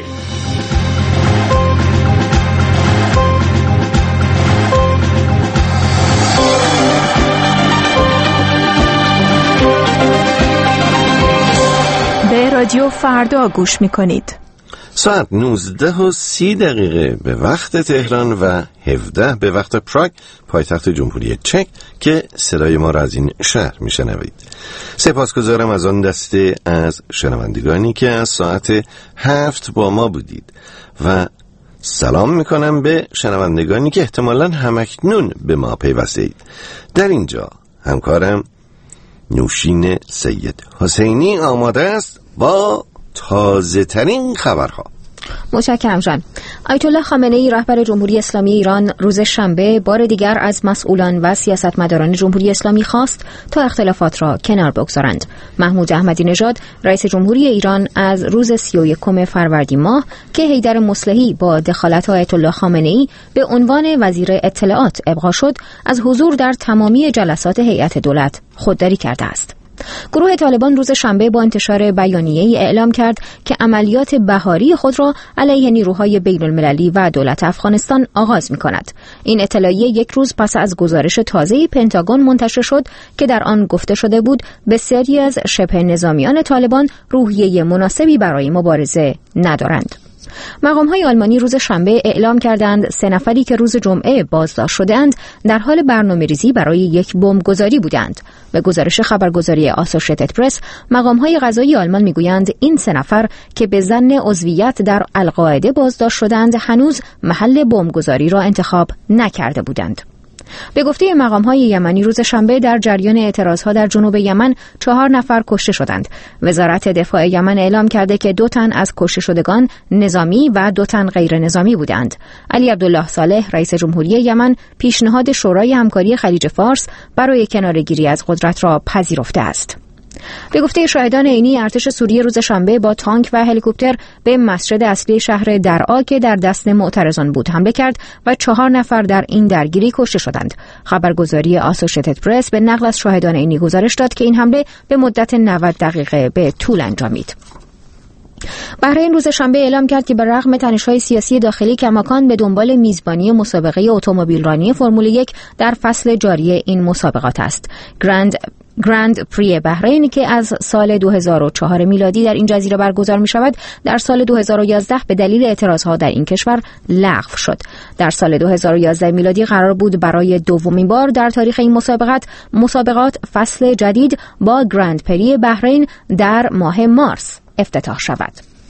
رادیو فردا گوش میکنید. ساعت نوزده و سی دقیقه به وقت تهران و هفده به وقت پراگ پایتخت جمهوری چک که صدای ما را از این شهر میشنوید. سپاسگزارم از آن دسته از شنوندگانی که از ساعت هفت با ما بودید و سلام میکنم به شنوندگانی که احتمالاً همکنون به ما پیوسته اید. در اینجا همکارم نوشین سید حسینی آماده است با تازه ترین خبرها. متشکرم جان. آیت الله خامنه ای رهبر جمهوری اسلامی ایران روز شنبه بار دیگر از مسئولان و سیاستمداران جمهوری اسلامی خواست تا اختلافات را کنار بگذارند. محمود احمدی نژاد رئیس جمهوری ایران از روز سی و یکم فروردین ماه که حیدر مصلحی با دخالت آیت الله خامنه ای به عنوان وزیر اطلاعات ابقا شد از حضور در تمامی جلسات هیئت دولت خودداری کرده است. گروه طالبان روز شنبه با انتشار بیانیه‌ای اعلام کرد که عملیات بهاری خود را علیه نیروهای بین‌المللی و دولت افغانستان آغاز می‌کند. این اطلاعیه یک روز پس از گزارش تازه‌ای پنتاگون منتشر شد که در آن گفته شده بود بسیاری از شبه نظامیان طالبان روحیه مناسبی برای مبارزه ندارند. مقام‌های آلمانی روز شنبه اعلام کردند سه نفری که روز جمعه بازداشت شدند در حال برنامه‌ریزی برای یک بمبگذاری بودند. به گزارش خبرگزاری آسوشیتد پرس، مقام‌های قضایی آلمان می‌گویند این سه نفر که به ظن عضویت در القاعده بازداشت شدند هنوز محل بمبگذاری را انتخاب نکرده بودند. به گفته مقام‌های یمنی روز شنبه در جریان اعتراضها در جنوب یمن چهار نفر کشته شدند. وزارت دفاع یمن اعلام کرده که دو تن از کشته شدگان نظامی و دو تن غیر نظامی بودند. علی عبدالله صالح رئیس جمهوری یمن پیشنهاد شورای همکاری خلیج فارس برای کناره‌گیری از قدرت را پذیرفته است. به گفته شاهدان عینی ارتش سوریه روز شنبه با تانک و هلیکوپتر به مسجد اصلی شهر درعا که در دست معترضان بود حمله کرد و چهار نفر در این درگیری کشته شدند. خبرگزاری آسوشیتد پرس به نقل از شاهدان عینی گزارش داد که این حمله به مدت نود دقیقه به طول انجامید. بحرین روز شنبه اعلام کرد که به رغم تنش‌های سیاسی داخلی کماکان به دنبال میزبانی مسابقه اتومبیلرانی فرمول یک در فصل جاری این مسابقات است. گرند گرند پری بحرین که از سال دو هزار و چهار میلادی در این جزیره برگزار می شود در سال دو هزار و یازده به دلیل اعتراضها در این کشور لغو شد. در سال دو هزار و یازده میلادی قرار بود برای دومین بار در تاریخ این مسابقات مسابقات فصل جدید با گرند پری بحرین در ماه مارس افتتاح شود.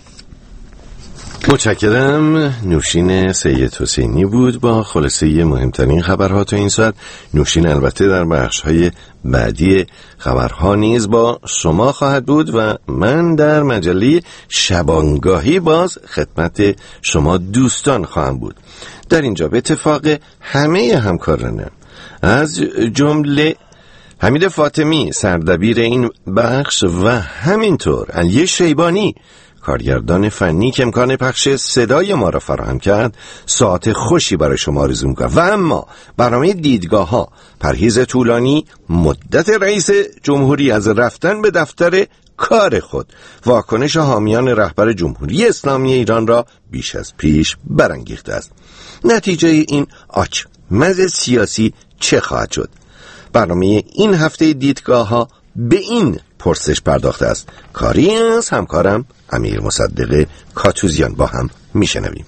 متشکرم. نوشین سید حسینی بود با خلاصه مهمترین خبرها تا این ساعت. نوشین البته در بخش‌های بعدی خبرها نیز با شما خواهد بود و من در مجله شبانگاهی باز خدمت شما دوستان خواهم بود. در اینجا به اتفاق همه همکارانم از جمله حمید فاطمی سردبیر این بخش و همینطور علی شیبانی کارگردان فنی که امکان پخش صدای ما را فراهم کرد ساعت خوشی برای شما آرزو می‌کنم. و اما برنامه دیدگاه ها پرهیز طولانی مدت رئیس جمهوری از رفتن به دفتر کار خود واکنش حامیان رهبر جمهوری اسلامی ایران را بیش از پیش برانگیخته است. نتیجه این آچمز سیاسی چه خواهد شد؟ برنامه این هفته دیدگاه ها به این پرسش پرداخته است. کاری از همکارم امیر مصدق کاتوزیان. با هم میشنویم.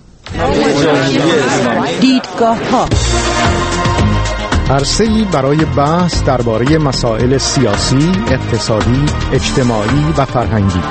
دیدگاه‌ها، عرصه‌ای برای بحث درباره مسائل سیاسی، اقتصادی، اجتماعی و فرهنگی.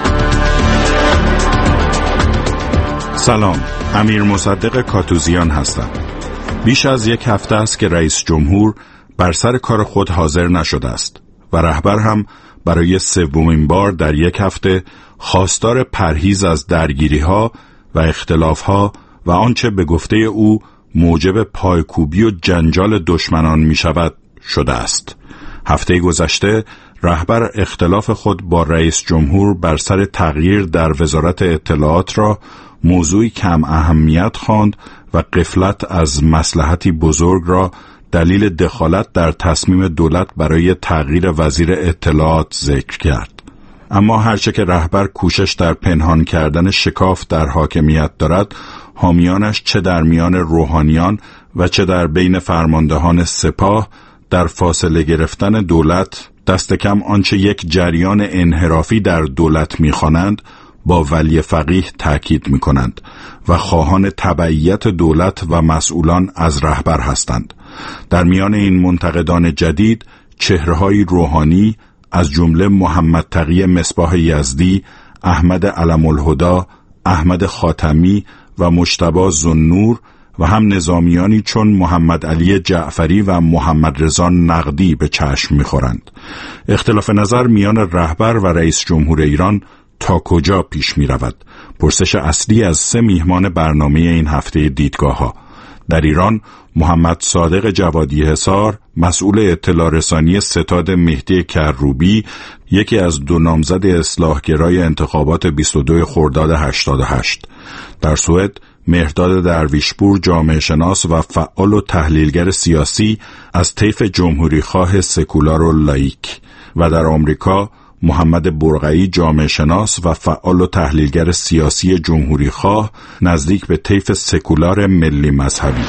سلام، امیر مصدق کاتوزیان هستم. بیش از یک هفته است که رئیس جمهور بر سر کار خود حاضر نشده است و رهبر هم برای سومین بار در یک هفته خواستار پرهیز از درگیری‌ها و اختلاف‌ها و آنچه به گفته او موجب پایکوبی و جنجال دشمنان می شود شده است. هفته گذشته رهبر اختلاف خود با رئیس جمهور بر سر تغییر در وزارت اطلاعات را موضوعی کم اهمیت خواند و غفلت از مصلحتی بزرگ را دلیل دخالت در تصمیم دولت برای تغییر وزیر اطلاعات ذکر کرد. اما هرچه که رهبر کوشش در پنهان کردن شکاف در حاکمیت دارد، حامیانش چه در میان روحانیان و چه در بین فرماندهان سپاه در فاصله گرفتن دولت، دست کم آنچه یک جریان انحرافی در دولت می‌خوانند با ولی فقیه تأکید می‌کنند و خواهان تبعیت دولت و مسئولان از رهبر هستند. در میان این منتقدان جدید چهره‌های روحانی از جمله محمد تقی مصباح یزدی، احمد علم الهدی، احمد خاتمی و مجتبی ذوالنور و هم نظامیانی چون محمد علی جعفری و محمد رضا نقدی به چشم می‌خورند. اختلاف نظر میان رهبر و رئیس جمهور ایران تا کجا پیش می‌رود؟ پرسش اصلی از سه میهمان برنامه این هفته دیدگاه‌ها. در ایران محمد صادق جوادی حصار، مسئول اطلاع رسانی ستاد مهدی کروبی، یکی از دو نامزد اصلاحگرای انتخابات بیست و دو خرداد هشتاد و هشت. در سوئد مهرداد درویشپور، جامعه شناس و فعال و تحلیلگر سیاسی از طیف جمهوری خواه سکولار و لایک، و در آمریکا محمد برقعی، جامعه شناس و فعال و تحلیلگر سیاسی جمهوری خواه نزدیک به طیف سکولار ملی مذهبی.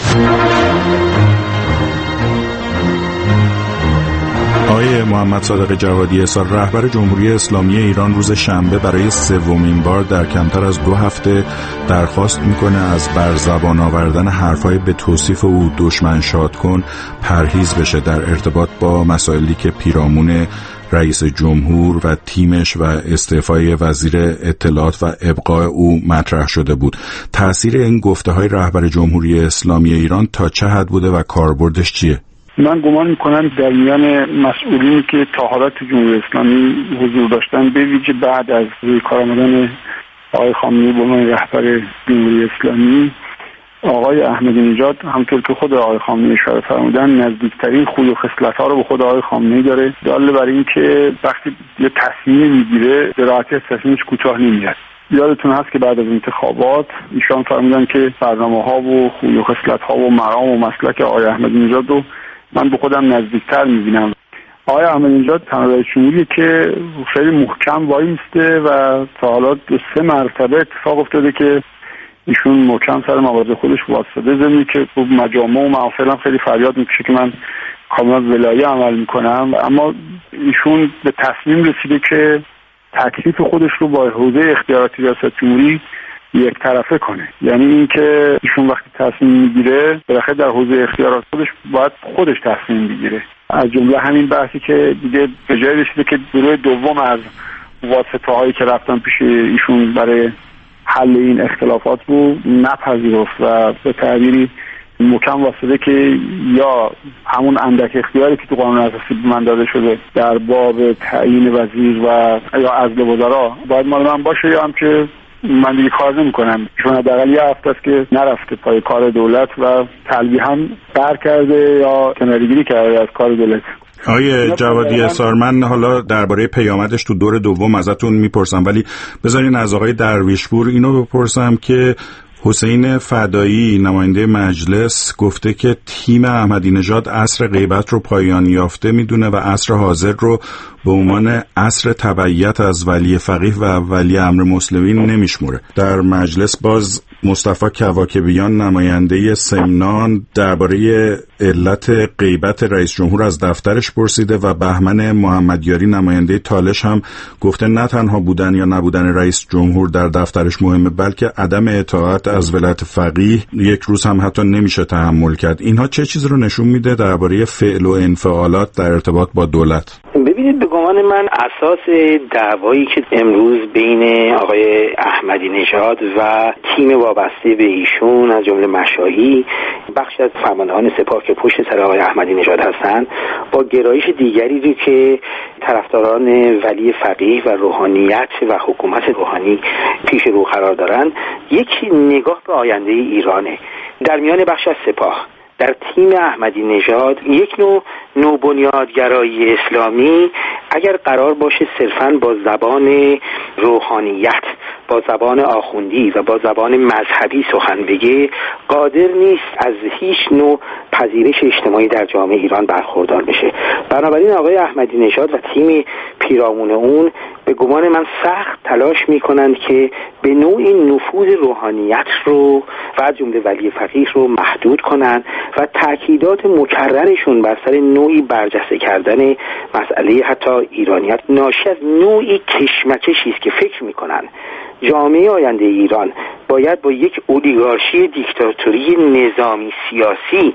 آقای محمد صادق جوادی حصار، رهبر جمهوری اسلامی ایران روز شنبه برای سومین بار در کمتر از دو هفته درخواست میکنه از بر زبان آوردن حرفای به توصیف او دشمن شاد کن پرهیز بشه در ارتباط با مسائلی که پیرامون رئیس جمهور و تیمش و استعفای وزیر اطلاعات و ابقاء او مطرح شده بود. تأثیر این گفته‌های رهبر جمهوری اسلامی ایران تا چه حد بوده و کاربردش چیه؟ من گمان میکنم در میان مسئولینی که تا حالا تو جمهوری اسلامی حضور داشتن، به ویژه بعد از روی کار آمدن آقای خامنه‌ای به عنوان رهبر جمهوری اسلامی، آقای احمدی نژاد همونطور که خود آقای خامنه‌ای اشاره فرمودن نزدیکترین خوی و خصلت‌ها رو به خود آقای خامنه‌ای داره، دلیل بر این که وقتی یه تصمیم میگیره به راحتی از تصمیمش کوتاه نمیاد. یادتون هست که بعد از انتخابات ایشان فرمودن که برنامه‌ها و خوی و خصلت‌ها و مرام و مسلک آقای احمدی نژاد رو من به خودم نزدیکتر می‌بینم. آقای احمدی نژاد تنها رئیس جمهوریه که خیلی محکم وای میسته و تا حالا دو سه مرتبه اتفاق افتاده که ایشون محکم سر مواضع خودش واسطه زمین که تو مجامع و محافل هم خیلی فریاد میکشه که من کاملا ولایی عمل میکنم، اما ایشون به تصمیم رسیده که تکلیف خودش رو با حوزه اختیاراتی ریاست جمهوری یک طرفه کنه. یعنی اینکه ایشون وقتی تصمیم میگیره بالاخره در حوزه اختیارات خودش باید خودش تصمیم بگیره. از جمله همین بحثی که دیگه به جای رسیده که گروه دوم از واسطه هایی که رفتن پیش ایشون برای حل این اختلافات رو نپذیرفت و به تعبیری محکم واسطه که یا همون اندک اختیاری که تو قانون اساسی به من داده شده در باب تعیین وزیر و یا عزل وزرا باید مال من باشه، یا هم که من دیگه کار نمی کنم. چون حداقل یه هفته است که نرفته پای کار دولت و تلویحاً قهر کرده یا کناره‌گیری کرده از کار دولت. آقای جوادی حصار، من حالا درباره پیامدش تو دور دوم ازتون میپرسم، ولی بذارین از آقای درویشپور اینو بپرسم که حسین فدایی نماینده مجلس گفته که تیم احمدی نژاد عصر غیبت رو پایان یافته میدونه و عصر حاضر رو به عنوان عصر تبعیت از ولی فقیه و ولی امر مسلمین نمیشموره. در مجلس باز مصطفی کواکبیان نماینده سمنان درباره علت غیبت رئیس جمهور از دفترش پرسیده و بهمن محمدیاری نماینده تالش هم گفته نه تنها بودن یا نبودن رئیس جمهور در دفترش مهمه، بلکه عدم اطاعت از ولایت فقیه یک روز هم حتی نمیشه تحمل کرد. اینها چه چیز رو نشون میده درباره فعل و انفعالات در ارتباط با دولت؟ ببینید، به گمان من اساس دعوایی که امروز بین آقای احمدی نژاد و تیم وابسته به ایشون از جمله مشاهی، بخش از فرماندهان سپاه که پشت سر آقای احمدی نژاد هستند، با گرایش دیگری رو که طرفداران ولی فقیه و روحانیت و حکومت روحانی پیش رو قرار دارن، یکی نگاه به آینده ایرانه. در میان بخش از سپاه، در تیم احمدی نژاد، یک نوع نوبنیادگرایی اسلامی اگر قرار باشه صرفاً با زبان روحانیت، با زبان آخوندی و با زبان مذهبی سخن بگه، قادر نیست از هیچ نوع پذیرش اجتماعی در جامعه ایران برخوردار بشه. بنابراین آقای احمدی نژاد و تیم پیرامون اون به گمان من سخت تلاش میکنند که به نوعی نفوذ روحانیت رو و از جمله ولی فقیه رو محدود کنند و تأکیدات مکررشون بر سر نوعی برجسته کردن مسئله حتی ایرانیت ناشی از نوعی کشمکشی است که فکر میکنن جامعه آینده ایران باید با یک اولیگارشی دیکتاتوری نظامی سیاسی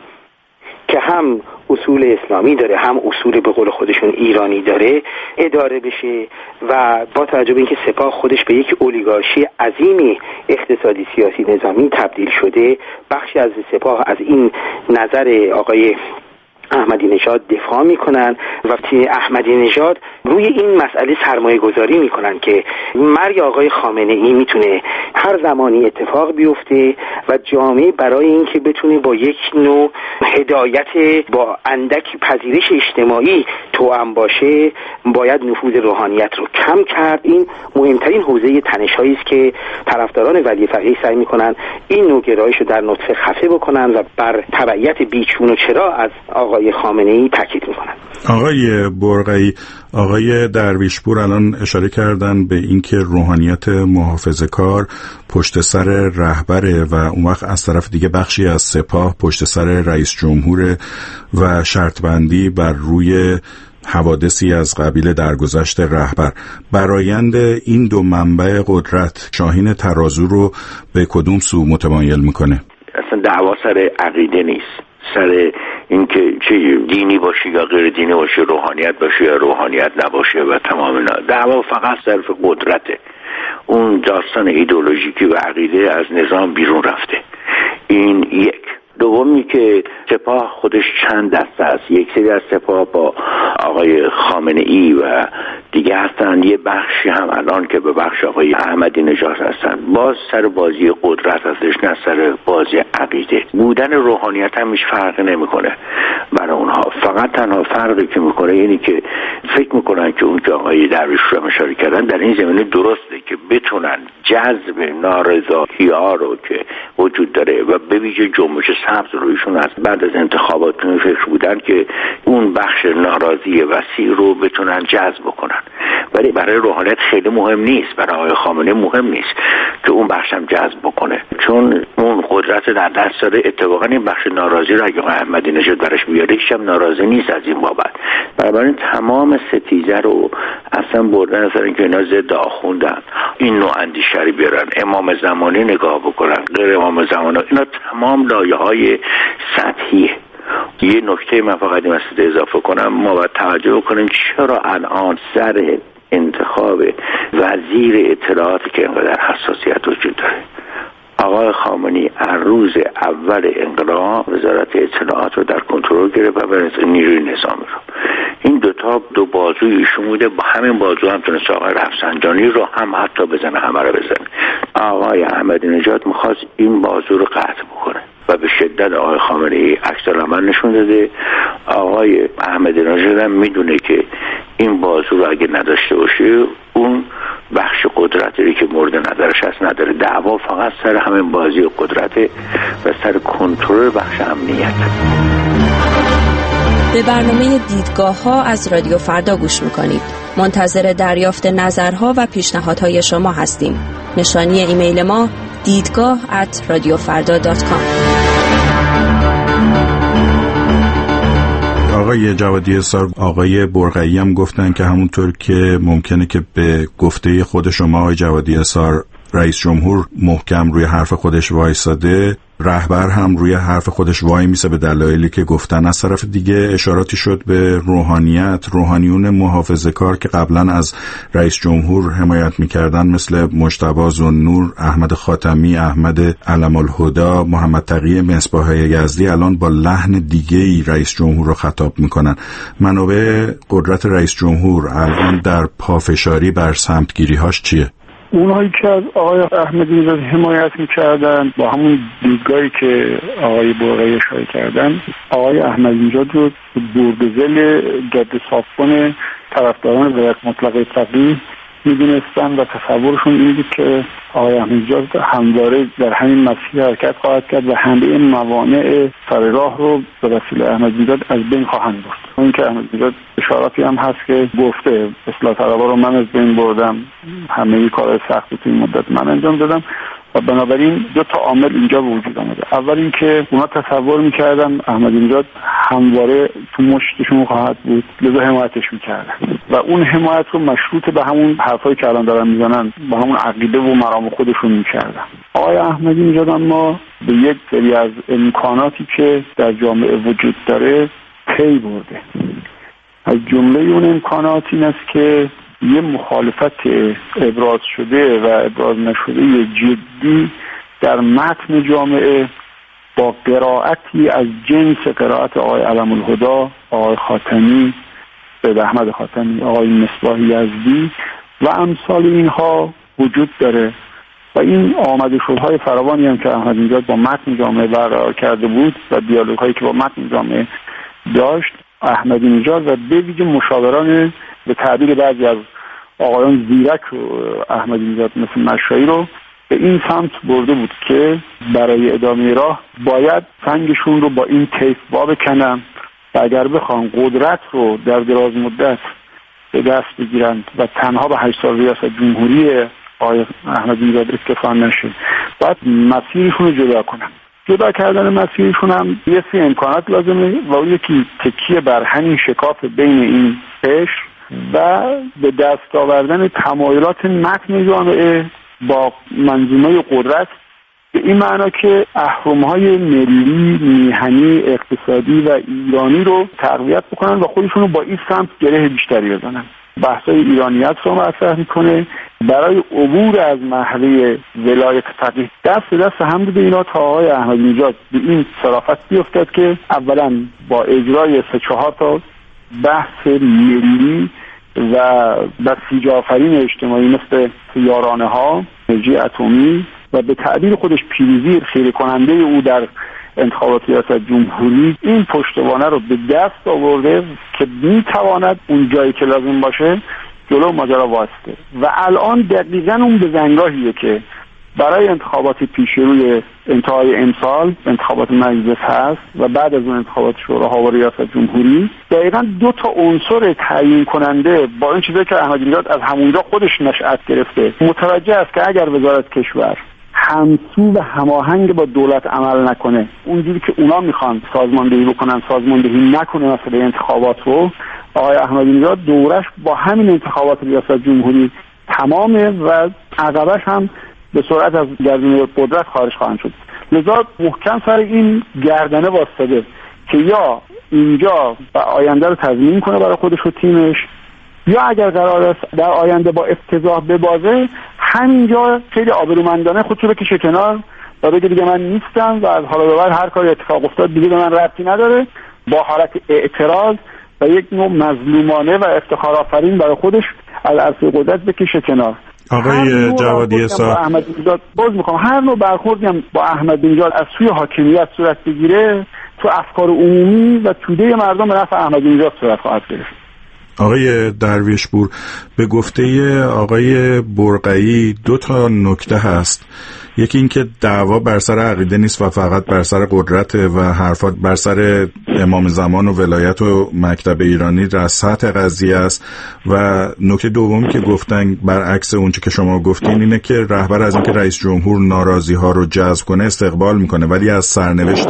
که هم اصول اسلامی داره هم اصول به قول خودشون ایرانی داره اداره بشه، و با توجه به اینکه سپاه خودش به یک اولیگارشی عظیمی اقتصادی سیاسی نظامی تبدیل شده، بخشی از سپاه از این نظر آقای احمدی نژاد دفاع میکنن و تیم احمدی نژاد روی این مسئله سرمایه گذاری میکنن که مرگ آقای خامنه ای میتونه هر زمانی اتفاق بیفته و جامعه برای اینکه بتونه با یک نوع هدایت با اندکی پذیرش اجتماعی توأم باشه باید نفوذ روحانیت رو کم کرد. این مهمترین حوزه تنش‌هایی است که طرفداران ولی فقیه سعی میکنن این نوع گرایش رو در نطفه خفه بکنن و بر تبعیت بیچون و چرا از آقای خامنه ای تاکید میکنن. آقای برقعی، آقای درویشپور الان اشاره کردن به اینکه روحانیت محافظه‌کار پشت سر رهبره و اون وقت از طرف دیگه بخشی از سپاه پشت سر رئیس جمهور و شرط بندی بر روی حوادثی از قبیل درگذشت رهبر. برایند این دو منبع قدرت شاهین ترازو رو به کدوم سو متمایل میکنه؟ اصلا دعوا سر عقیده نیست، سر اینکه چه دینی باشه یا غیر دینی باشه، روحانیت باشه یا روحانیت نباشه و تمام اینا. دعوا فقط صرف قدرته. اون داستان ایدئولوژیکی و عقیده از نظام بیرون رفته. این یک. دومی که سپاه خودش چند دسته است. یک سری از سپاه با آقای خامنه ای و دیگه هستن، یه بخشی هم الان که به بخش آقای احمدی نژاد هستن. باز سر بازی قدرت هستش، نه سر بازی عقیده. بودن روحانیت هم هیچ فرقی نمیکنه برای اونها. فقط تنها فرقی که میکنه اینی که فکر میکنن که اون که آقای درویش رو اشاره کردن در این زمینه درسته که بتونن جذب نارضایتی ها رو که وجود داره و به ویژه جنبش سبز رویشون از بعد از انتخابات فکر بودن که اون بخش ناراضی وسیع رو بتونن جذب کنن. ولی برای روحانیت خیلی مهم نیست، برای آقای خامنه مهم نیست که اون بخش هم جذب بکنه، چون اون قدرت در دست داره. اتفاقا این بخش ناراضی رو اگه آقای احمدی نژاد برش بیاره هیچ هم ناراضی نیست از این بابت. بنابراین تمام ستیزه رو اصلا بردن از اینکه اینا ضد آخوندن، این نوع اندیشه رو بیارن، امام زمانی نگاه بکنن، غیر امام زمانی، اینا تمام لایه‌های سطحیه. یه نکته من فقط این مسئله اضافه کنم، ما باید توجه کنیم چرا الان سر انتخاب وزیر اطلاعات که اینقدر حساسیت وجود داره. آقای خامنه‌ای از روز اول انقلاب وزارت اطلاعات رو در کنترل گرفت و برای نیروی نظامی رو. این دوتا دو بازوی ایشون بوده، با همین بازو هم تونست آقای رفسنجانی رو هم حتی بزنه، همه رو بزنه. آقای احمدی نژاد میخواست این بازو رو قطع بکنه و به شدت آقای خامنه‌ای عکس العمل نشون داده. آقای احمدی نژاد هم میدونه که این بازو رو اگه نداشته باشه اون بخش قدرتی که مورد نظرش هست نداره. دعوا فقط سر همین بازی قدرته و سر کنترل بخش امنیت. به برنامه دیدگاه ها از رادیو فردا گوش میکنید. منتظر دریافت نظرها و پیشنهادهای شما هستیم. نشانی ایمیل ما دیدگاه ات رادیو فردا دات کام. آقای جوادی اسار، آقای برقعی هم گفتن که همونطور که ممکنه که به گفته خود شما آقای جوادی اسار رئیس جمهور محکم روی حرف خودش وایساده، رهبر هم روی حرف خودش وای میسه به دلایلی که گفتن. از طرف دیگه اشاراتی شد به روحانیت، روحانیون محافظه‌کار که قبلا از رئیس جمهور حمایت میکردن، مثل مجتبی ذوالنور، احمد خاتمی، احمد علم الهدی، محمد تقی مصباح یزدی، الان با لحن دیگه‌ای رئیس جمهور رو خطاب میکنن. منابع قدرت رئیس جمهور الان در پافشاری بر سمتگیری‌هاش چیه؟ اونهایی که از آقای احمدی نژاد حمایت میکردن با همون دیدگاهی که آقای برقعی اشاره کردن، آقای احمدی نژاد رو بردزل جاده صافکن طرفداران ولایت مطلقه فقیه میدونستن و تصورشون این بود که آقای احمدی نژاد همواره در همین مسیر حرکت خواهد کرد و همه موانع سر راه رو به وسیله احمدی نژاد از بین خواهند برد. اون که احمدی نژاد اشاراتی هم هست که گفته اصلاح طلبها رو من از بین بردم، همه کار سخت تو این مدت من انجام دادم و بنابراین دو تا عامل اینجا به وجود آمده. اول اینکه اونا تصور میکردن احمدی نژاد همواره تو مشتشون خواهد بود، لذا حمایتش میکردن و اون حمایت رو مشروط به همون حرفایی که الان دارن میزنن، با همون عقیده و مرام خودشون میکردن. آقای احمدی نژاد اما به یک سری از امکاناتی که در جامعه وجود داره پی برده. از جمله اون امکانات این است که یه مخالفت ابراز شده و ابراز نشده جدی در متن جامعه با قرائتی از جنس قرائت آقای علم الهدی، آقای خاتمی، سید احمد خاتمی، آقای مصباح یزدی و امثال اینها وجود داره و این آمده شدهای فراوانی هم که احمدی نژاد با متن جامعه برقرار کرده بود و دیالوگ هایی که با متن جامعه داشت، احمدی نژاد و به ویژه مشاوران به تعبیر بعضی از آقایان زیرک و احمدی نژاد مثل مشایی رو به این سمت برده بود که برای ادامه راه باید سنگشون رو با این طیف وا بکنن و اگر بخوان قدرت رو در دراز مدت به دست بگیرند و تنها به هشت سال ریاست جمهوری آقای احمدی نژاد اکتفا نشه، باید مسیرشون رو جدا کنن. جدا کردن مسیرشون هم یه سری امکانات لازمه و اون یکی تکیه بر همین شکاف بین این قشر و به دست آوردن تمایلات متن جامعه با منظومه قدرت، به این معنا که اهرم‌های ملی، میهنی، اقتصادی و ایرانی رو تقویت بکنن و خودشون رو با این سمت گره بیشتری بزنن. بحثای ایرانیت رو مطرح میکنه برای عبور از محله ولایت فقیه. دست دست هم بوده اینا تا آقای احمدی نژاد به این صرافت بیفتد که اولا با اجرای سه چهار تا بحث ملی و بسیج آفرین اجتماعی مثل یارانه ها، انرژی اتمی و به تعبیر خودش پیروزی خیره کننده او در انتخابات ریاست جمهوری، این پشتوانه رو به دست آورده که میتواند اون جایی که لازم باشه جلو ماجرا واسطه و الان دقیقاً اون بزنگاهیه که برای انتخابات پیش روی انتهای امسال انتخابات مجلس هست و بعد از اون انتخابات شوراها و ریاست جمهوری، دقیقاً دو تا عنصر تعیین کننده با این چیزی که احمدی نژاد از همونجا خودش نشأت گرفته متوجه است که اگر وزارت کشور همسو و هماهنگ با دولت عمل نکنه، اونجوری که اونا میخوان سازماندهی بکنن سازماندهی نکنه مسئله انتخابات رو، آقای احمدی نژاد دورش با همین انتخابات ریاست جمهوری تمامه و عقبش هم به سرعت از گردونه قدرت خارج خواهند شد. لذا محکم سر این گردنه واسطه که یا اینجا و آینده رو تضمین کنه برای خودش و تیمش، یا اگر قرار است در آینده با افتضاح ببازه همینجا خیلی آبرومندانه خودشو بکشه کنار و بگه دیگه من نیستم و از حالا به بعد هر کاری اتفاق افتاد دیگه به من ربطی نداره، با حالت اعتراض و یک نوع مظلومانه و افتخار آفرین برای خودش از عرصه قدرت بکشه کنار. آقای جوادی اسار، احمدی نژاد باز میخوام هر نوع برخوردی هم با احمدی نژاد از سوی حاکمیت صورت بگیره تو افکار عمومی و توده مردم به نفع احمدی نژاد صورت خواهد گرفت. آقای درویشپور، به گفته آقای برقعی دو تا نکته هست. یکی این که دعوا بر سر عقیده نیست و فقط بر سر قدرت و حرفات بر سر امام زمان و ولایت و مکتب ایرانی در سطح قضیه است. و نکته دومی که گفتن برعکس اونچه که شما گفتین اینه که رهبر از اینکه رئیس جمهور ناراضی ها رو جذب کنه استقبال میکنه ولی از سرنوشت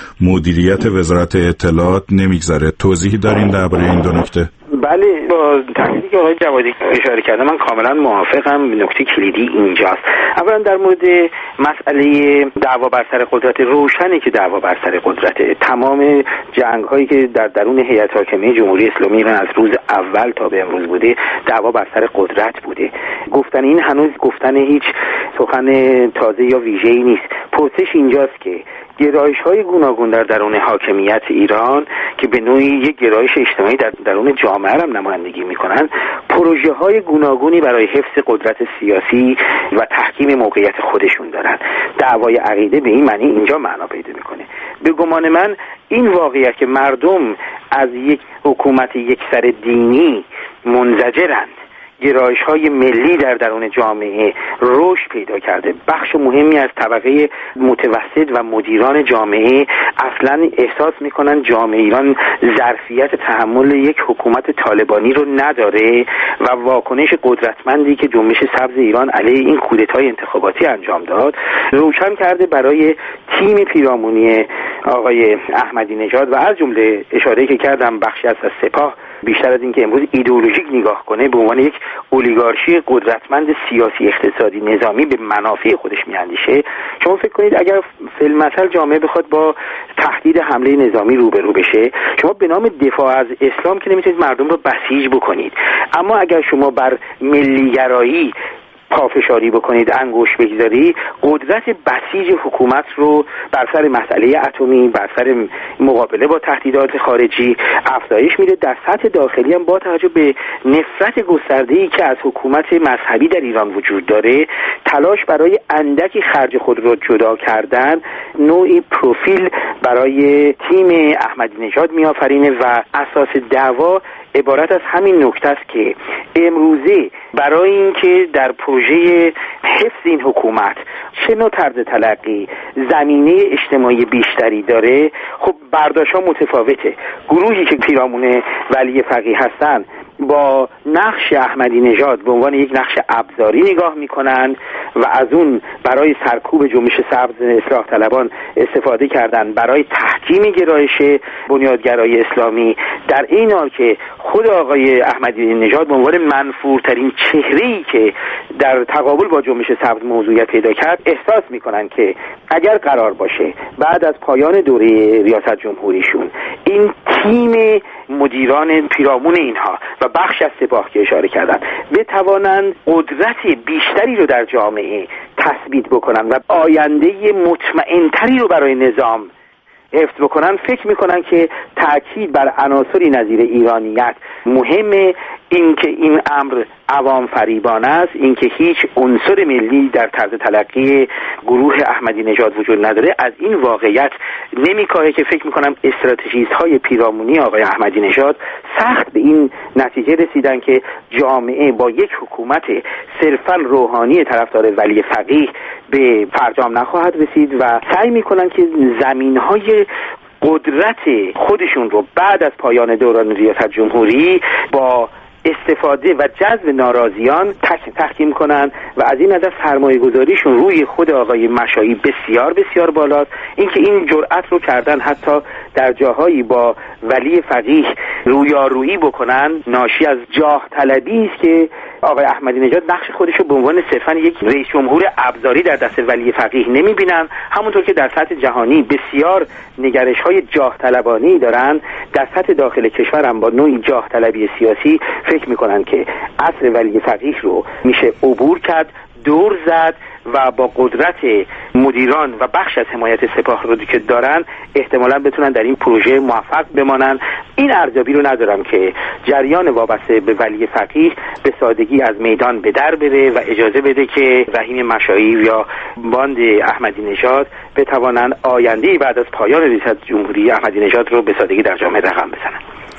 مدیریت وزارت اطلاعات نمیگذره. توضیحی دارین درباره این دو نکته؟ بله، با تحلیلی که آقای جوادی اشاره کرده من کاملا موافقم. نکته کلیدی اینجاست. اولا در مورد مسئله دعوا بر سر قدرت، روشنه که دعوا بر سر قدرت. تمام جنگ هایی که در درون هیئت حاکمه جمهوری اسلامی ایران از روز اول تا به امروز بوده دعوا بر سر قدرت بوده. گفتن این هنوز گفتن هیچ سخن تازه یا ویژه‌ای نیست. پرسش اینجاست که گرایش های گوناگون در درون حاکمیت ایران که به نوعی یک گرایش اجتماعی در درون جامعه هم نمایندگی میکنن، پروژه های گوناگونی برای حفظ قدرت سیاسی و تحکیم موقعیت خودشون دارن. دعوای عقیده به این معنی اینجا معنا پیدا میکنه. به گمان من این واقعیت که مردم از یک حکومت یکسر دینی منزجرند، گرایش های ملی در درون جامعه رشد پیدا کرده، بخش مهمی از طبقه متوسط و مدیران جامعه اصلا احساس میکنن جامعه ایران ظرفیت تحمل یک حکومت طالبانی رو نداره و واکنش قدرتمندی که جنبش سبز ایران علیه این کودتای انتخاباتی انجام داد روشن کرده برای تیم پیرامونی آقای احمدی نژاد و از جمله اشاره که کردم بخشی از سپاه بیشتر از این که امروز ایدئولوژیک نگاه کنه به عنوان یک اولیگارشی قدرتمند سیاسی اقتصادی نظامی به منافع خودش میاندیشه. شما فکر کنید اگر فی‌المثل جامعه بخواد با تهدید حمله نظامی روبرو بشه، شما به نام دفاع از اسلام که نمیتونید مردم رو بسیج بکنید، اما اگر شما بر ملیگرایی پافشاری بکنید، انگوش بگذاری، قدرت بسیج حکومت رو بر سر مسئله اتمی، بر سر مقابله با تهدیدات خارجی افزایش میده. در سطح داخلی هم با توجه به نفرت گسترده‌ای که از حکومت مذهبی در ایران وجود داره، تلاش برای اندکی خرج خود رو جدا کردن نوعی پروفیل برای تیم احمدی نژاد میآفرینه و اساس دعوا عبارت از همین نکته است که امروزه برای اینکه در پروژه حفظ این حکومت چه نوع طرز تلقی زمینه اجتماعی بیشتری داره، خب برداشت‌ها متفاوته. گروهی که پیرامون ولی فقیه هستن با نقش احمدی نژاد به عنوان یک نقش ابزاری نگاه میکنن و از اون برای سرکوب جنبش سبز اصلاح طلبان استفاده کردن برای تحکیم گرایش بنیادگرای اسلامی، در این حال که خود آقای احمدی نژاد به عنوان منفورترین چهره‌ای که در تقابل با جنبش سبز موضوعیت پیدا کرد احساس میکنن که اگر قرار باشه بعد از پایان دوره ریاست جمهوریشون این تیم مدیران پیرامون اینها و بخش از سپاه که اشاره کردن بتوانند قدرت بیشتری رو در جامعه تثبیت بکنن و آینده مطمئنتری رو برای نظام حفظ بکنن، فکر میکنن که تأکید بر عناصری نظیر ایرانیت مهمه. این که این امر عوام فریبانه است، این که هیچ عنصر ملی در طرز تلقی گروه احمدی نژاد وجود نداره، از این واقعیت نمیکاهه که فکر میکنم استراتژیست های پیرامونی آقای احمدی نژاد سخت به این نتیجه رسیدن که جامعه با یک حکومت صرفا روحانی طرفدار ولی فقیه به فرجام نخواهد رسید و سعی میکنن که زمینهای قدرت خودشون رو بعد از پایان دوران ریاست جمهوری با استفاده و جذب ناراضیان تحکیم کنن و از این نظر سرمایه گذاریشون روی خود آقای مشایی بسیار بسیار بالاست. اینکه این جرأت رو کردن حتی در جاهایی با ولی فقیه رویارویی بکنن ناشی از جاه طلبی است که آقای احمدی نژاد نقش خودش رو به عنوان صرفاً یک رئیس جمهور ابزاری در دست ولی فقیه نمیبینن، همونطور که در سطح جهانی بسیار نگرش‌های جاه طلبانی دارن، در سطح داخل کشور هم با نوعی جاه طلبی سیاسی فکر میکنن که عصر ولی فقیه رو میشه عبور کرد، دور زد و با قدرت مدیران و بخش از حمایت سپاه رو که دارن احتمالاً بتونن در این پروژه موفق بمانن. این ارزیابی رو ندارم که جریان وابسته به ولی فقیه به سادگی از میدان به در بره و اجازه بده که رحیم مشایی یا باند احمدی نژاد بتوانن آینده‌ای بعد از پایان ریاست جمهوری احمدی نژاد رو به سادگی در جامعه رقم بزنن.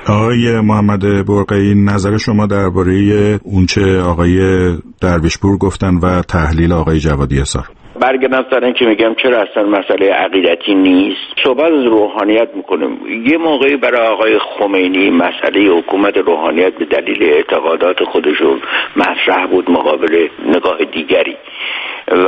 آقای محمد برقعی، نظر شما درباره اونچه آقای درویشپور گفتن و تحلیل آقای جوادی اصار؟ برگردم سر این که میگم چرا اصلا مسئله عقیدتی نیست، صحبت از روحانیت میکنیم. یه موقعی برای آقای خمینی مسئله حکومت روحانیت به دلیل اعتقادات خودشون مطرح بود مقابل نگاه دیگری و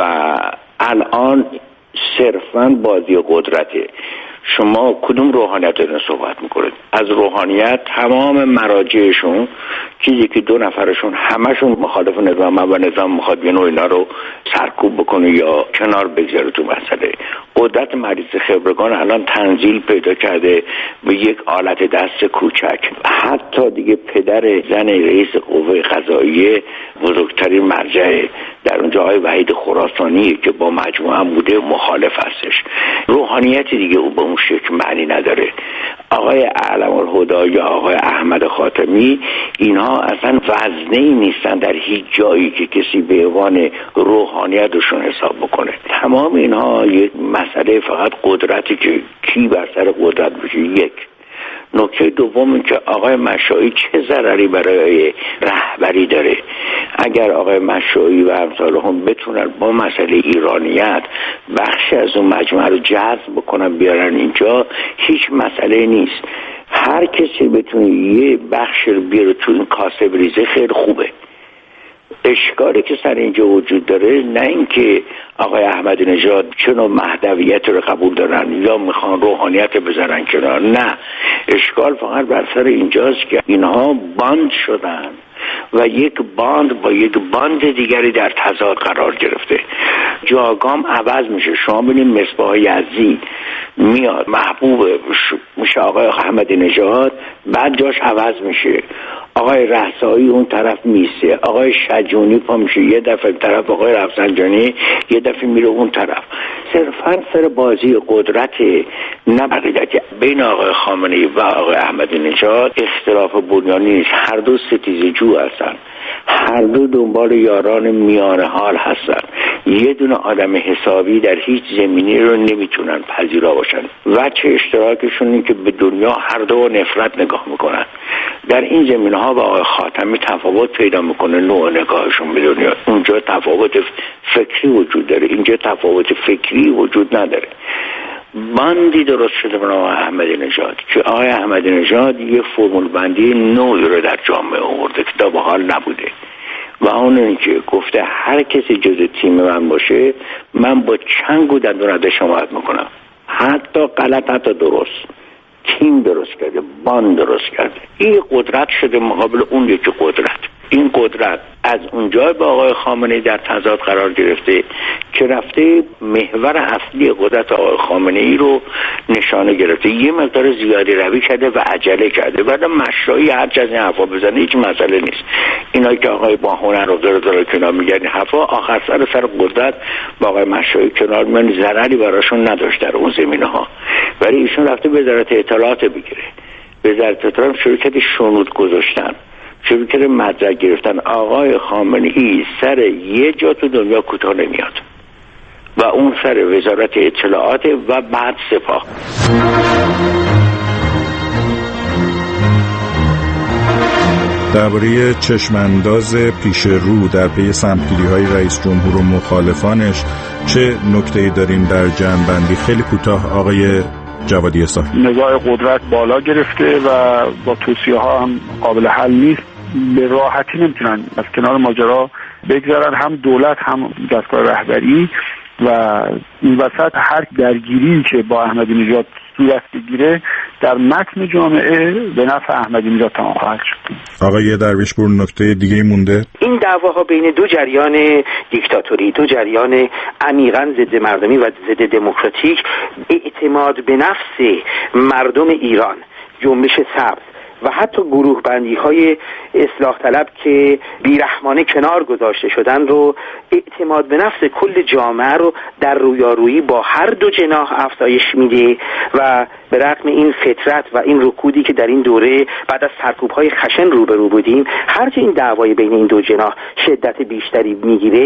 الان صرفاً بازی قدرته. شما کدوم روحانیت رو صحبت میکنید؟ از روحانیت تمام مراجعشون چیزی که دو نفرشون همشون مخالف نظام و نظام مخاطب اینا رو سرکوب بکنه یا کنار بگذاره تو مسئله. قدرت مریض خبرگان الان تنزیل پیدا کرده به یک آلت دست کوچک. حتی دیگه پدر زن رئیس قوه قضاییه بزرگترین مرجع در اونجا آقای وحید خراسانی که با مجموعه هم بوده مخالف هستش. روحانیتی دیگه او به اون شکل معنی نداره. آقای علم الهدی یا آقای احمد خاتمی اینها اصلا وزنه‌ای نیستن در هیچ جایی که کسی به عنوان روحانیتشون حساب بکنه. تمام اینها یک مسئله فقط قدرتی که کی بر سر قدرت بشه. یک نکته دوم این که آقای مشایی چه ضرری برای رهبری داره. اگر آقای مشایی و امثال هم بتونن با مسئله ایرانیت بخشی از اون مجموعه رو جذب بکنن بیارن اینجا، هیچ مسئله نیست. هر کسی بتونه یه بخش رو بیاره تو این کاسه بریزه خیلی خوبه. اشکالی که سر اینجا وجود داره نه اینکه آقای احمدی نژاد چنو مهدویت رو قبول دارن یا میخوان روحانیت بذارن کنار، نه، اشکال فقط بر سر اینجاست که اینها باند شدن و یک باند با یک باند دیگری در تضاد قرار گرفته. جاگام عوض میشه. شما ببینید مصباح یزدی میاد محبوب میشه آقای احمدی نژاد، بعد جاش عوض میشه، آقای رهسایی اون طرف میسه، آقای شجونی پا میشه یه دفعه طرف، آقای رفسنجانی یه دفعه میره اون طرف. صرفا سر بازی قدرت، نه بقیدت. بین آقای خامنه‌ای و آقای احمدی نژاد اختلاف بنیانی نیست. هر دو ستیزه جو هستن، هر دو دنبال یاران میان حال هستن. یه دونه آدم حسابی در هیچ زمینی رو نمیتونن پذیرا باشن. وجه اشتراکشون این که به دنیا هر دو نفرت نگاه میکنن. در این زمینه ها با آقای خاتمی تفاوت پیدا میکنه نوع نگاهشون به دنیا. اونجا تفاوت فکری وجود داره، اینجا تفاوت فکری وجود نداره. باندی درست شده به آقای احمدی نژاد که آقای احمدی نژاد یه فرمول بندی نوعی رو در جامعه آورده که تا به حال نبوده و اون این که گفته هر کسی جز تیم من باشه من با چنگ و دندون ازش حمایت میکنم. حتی غلط حتی درست تیم درست کرده، باند درست کرده. این قدرت شده مقابل اون یکی قدرت. این قدرت از اونجا به آقای خامنه‌ای در تضاد قرار گرفته که رفته محور اصلی قدرت آقای خامنه‌ای رو نشانه گرفته. یه مقدار زیادی روی کرده و عجله کرده. بعد مشروعی هر چیز این حرفا بزنه هیچ مسئله نیست. اینایی که آقای با هنر رو داره داره کنار میگن این حرفا آخر سر سر قدرت با آقای مشروعی کنار میان، ضرری براشون نداشت در اون زمینه‌ها. ولی ایشون رفته وزارت اطلاعات بگیره. وزارت اطلاعات شروع کرده شنود گذاشتن، شروع کرده مدرک گرفتن. آقای خامنه‌ای سر یه جا تو دنیا کوتاه نمیاد و اون سر وزارت اطلاعات و بعد سپاه. درباره چشمانداز پیش رو در پی سمتگیری‌های رئیس جمهور و مخالفانش چه نکته‌ای داریم در جمع‌بندی؟ خیلی کوتاه آقای جوادی اصار. نگاه قدرت بالا گرفته و با توصیه ها هم قابل حل نیست. به راحتی نمیتونن از کنار ماجرا بگذارن، هم دولت هم دستگاه رهبری. و این وسط هر درگیری که با احمدی نژاد صورت بگیره در متن جامعه به نفع احمدی نژاد تمام خواهد شد. آقای درویشپور نکته دیگه مونده؟ این دعواها بین دو جریان دیکتاتوری، دو جریان عمیقاً ضد مردمی و ضد دموکراتیک، اعتماد به نفس مردم ایران، جنبش سبز و حتی گروه بندی های اصلاح طلب که بیرحمانه کنار گذاشته شدن رو، اعتماد به نفس کل جامعه رو در رویارویی با هر دو جناح افزایش میده و به رغم این فطرت و این رکودی که در این دوره بعد از سرکوب‌های خشن روبرو بودیم، هرچه این دعوای بین این دو جناح شدت بیشتری میگیره،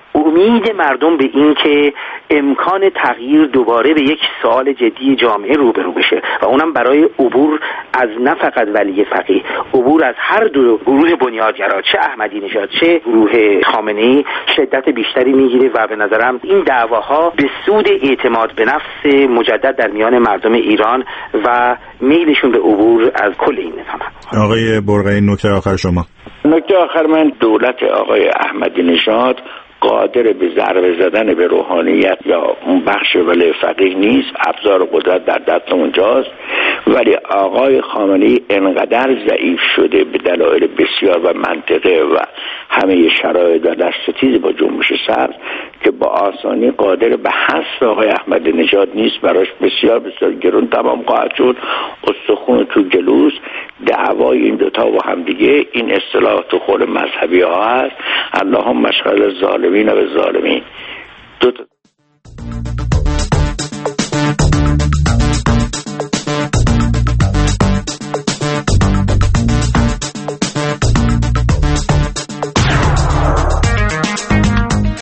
امید مردم به این که امکان تغییر دوباره به یک سوال جدی جامعه روبرو بشه و اونم برای عبور از نه فقط ولی فقیه، عبور از هر دو گروه بنیادگرا، چه احمدی نژاد چه گروه خامنه‌ای، شدت بیشتری میگیره و به نظرم این دعواها به سود اعتماد به نفس مجدد در میان مردم ایران و میلشون به عبور از کل این نظام. آقای برقعی، نکته آخر شما. نکته آخر من، دولت آقای احمدی نژاد قادر به ضربه زدن به روحانیت یا اون بخش ولی فقیه نیست، ابزار قدرت در دست اونجاست، ولی آقای خامنه‌ای انقدر ضعیف شده به دلایل بسیار و منطقه و همه شرایط و دستتیز با جنبش سبز که با آسانی قادر به حذف آقای احمدی نژاد نیست. براش بسیار بسیار گرون تمام خواهد شد. استخون تو جلوس دعوای این دوتا و هم دیگه، این اصطلاح تو خود مذهبی ها هست، اللهم مشغل الظالمین و الظالمین. دو تا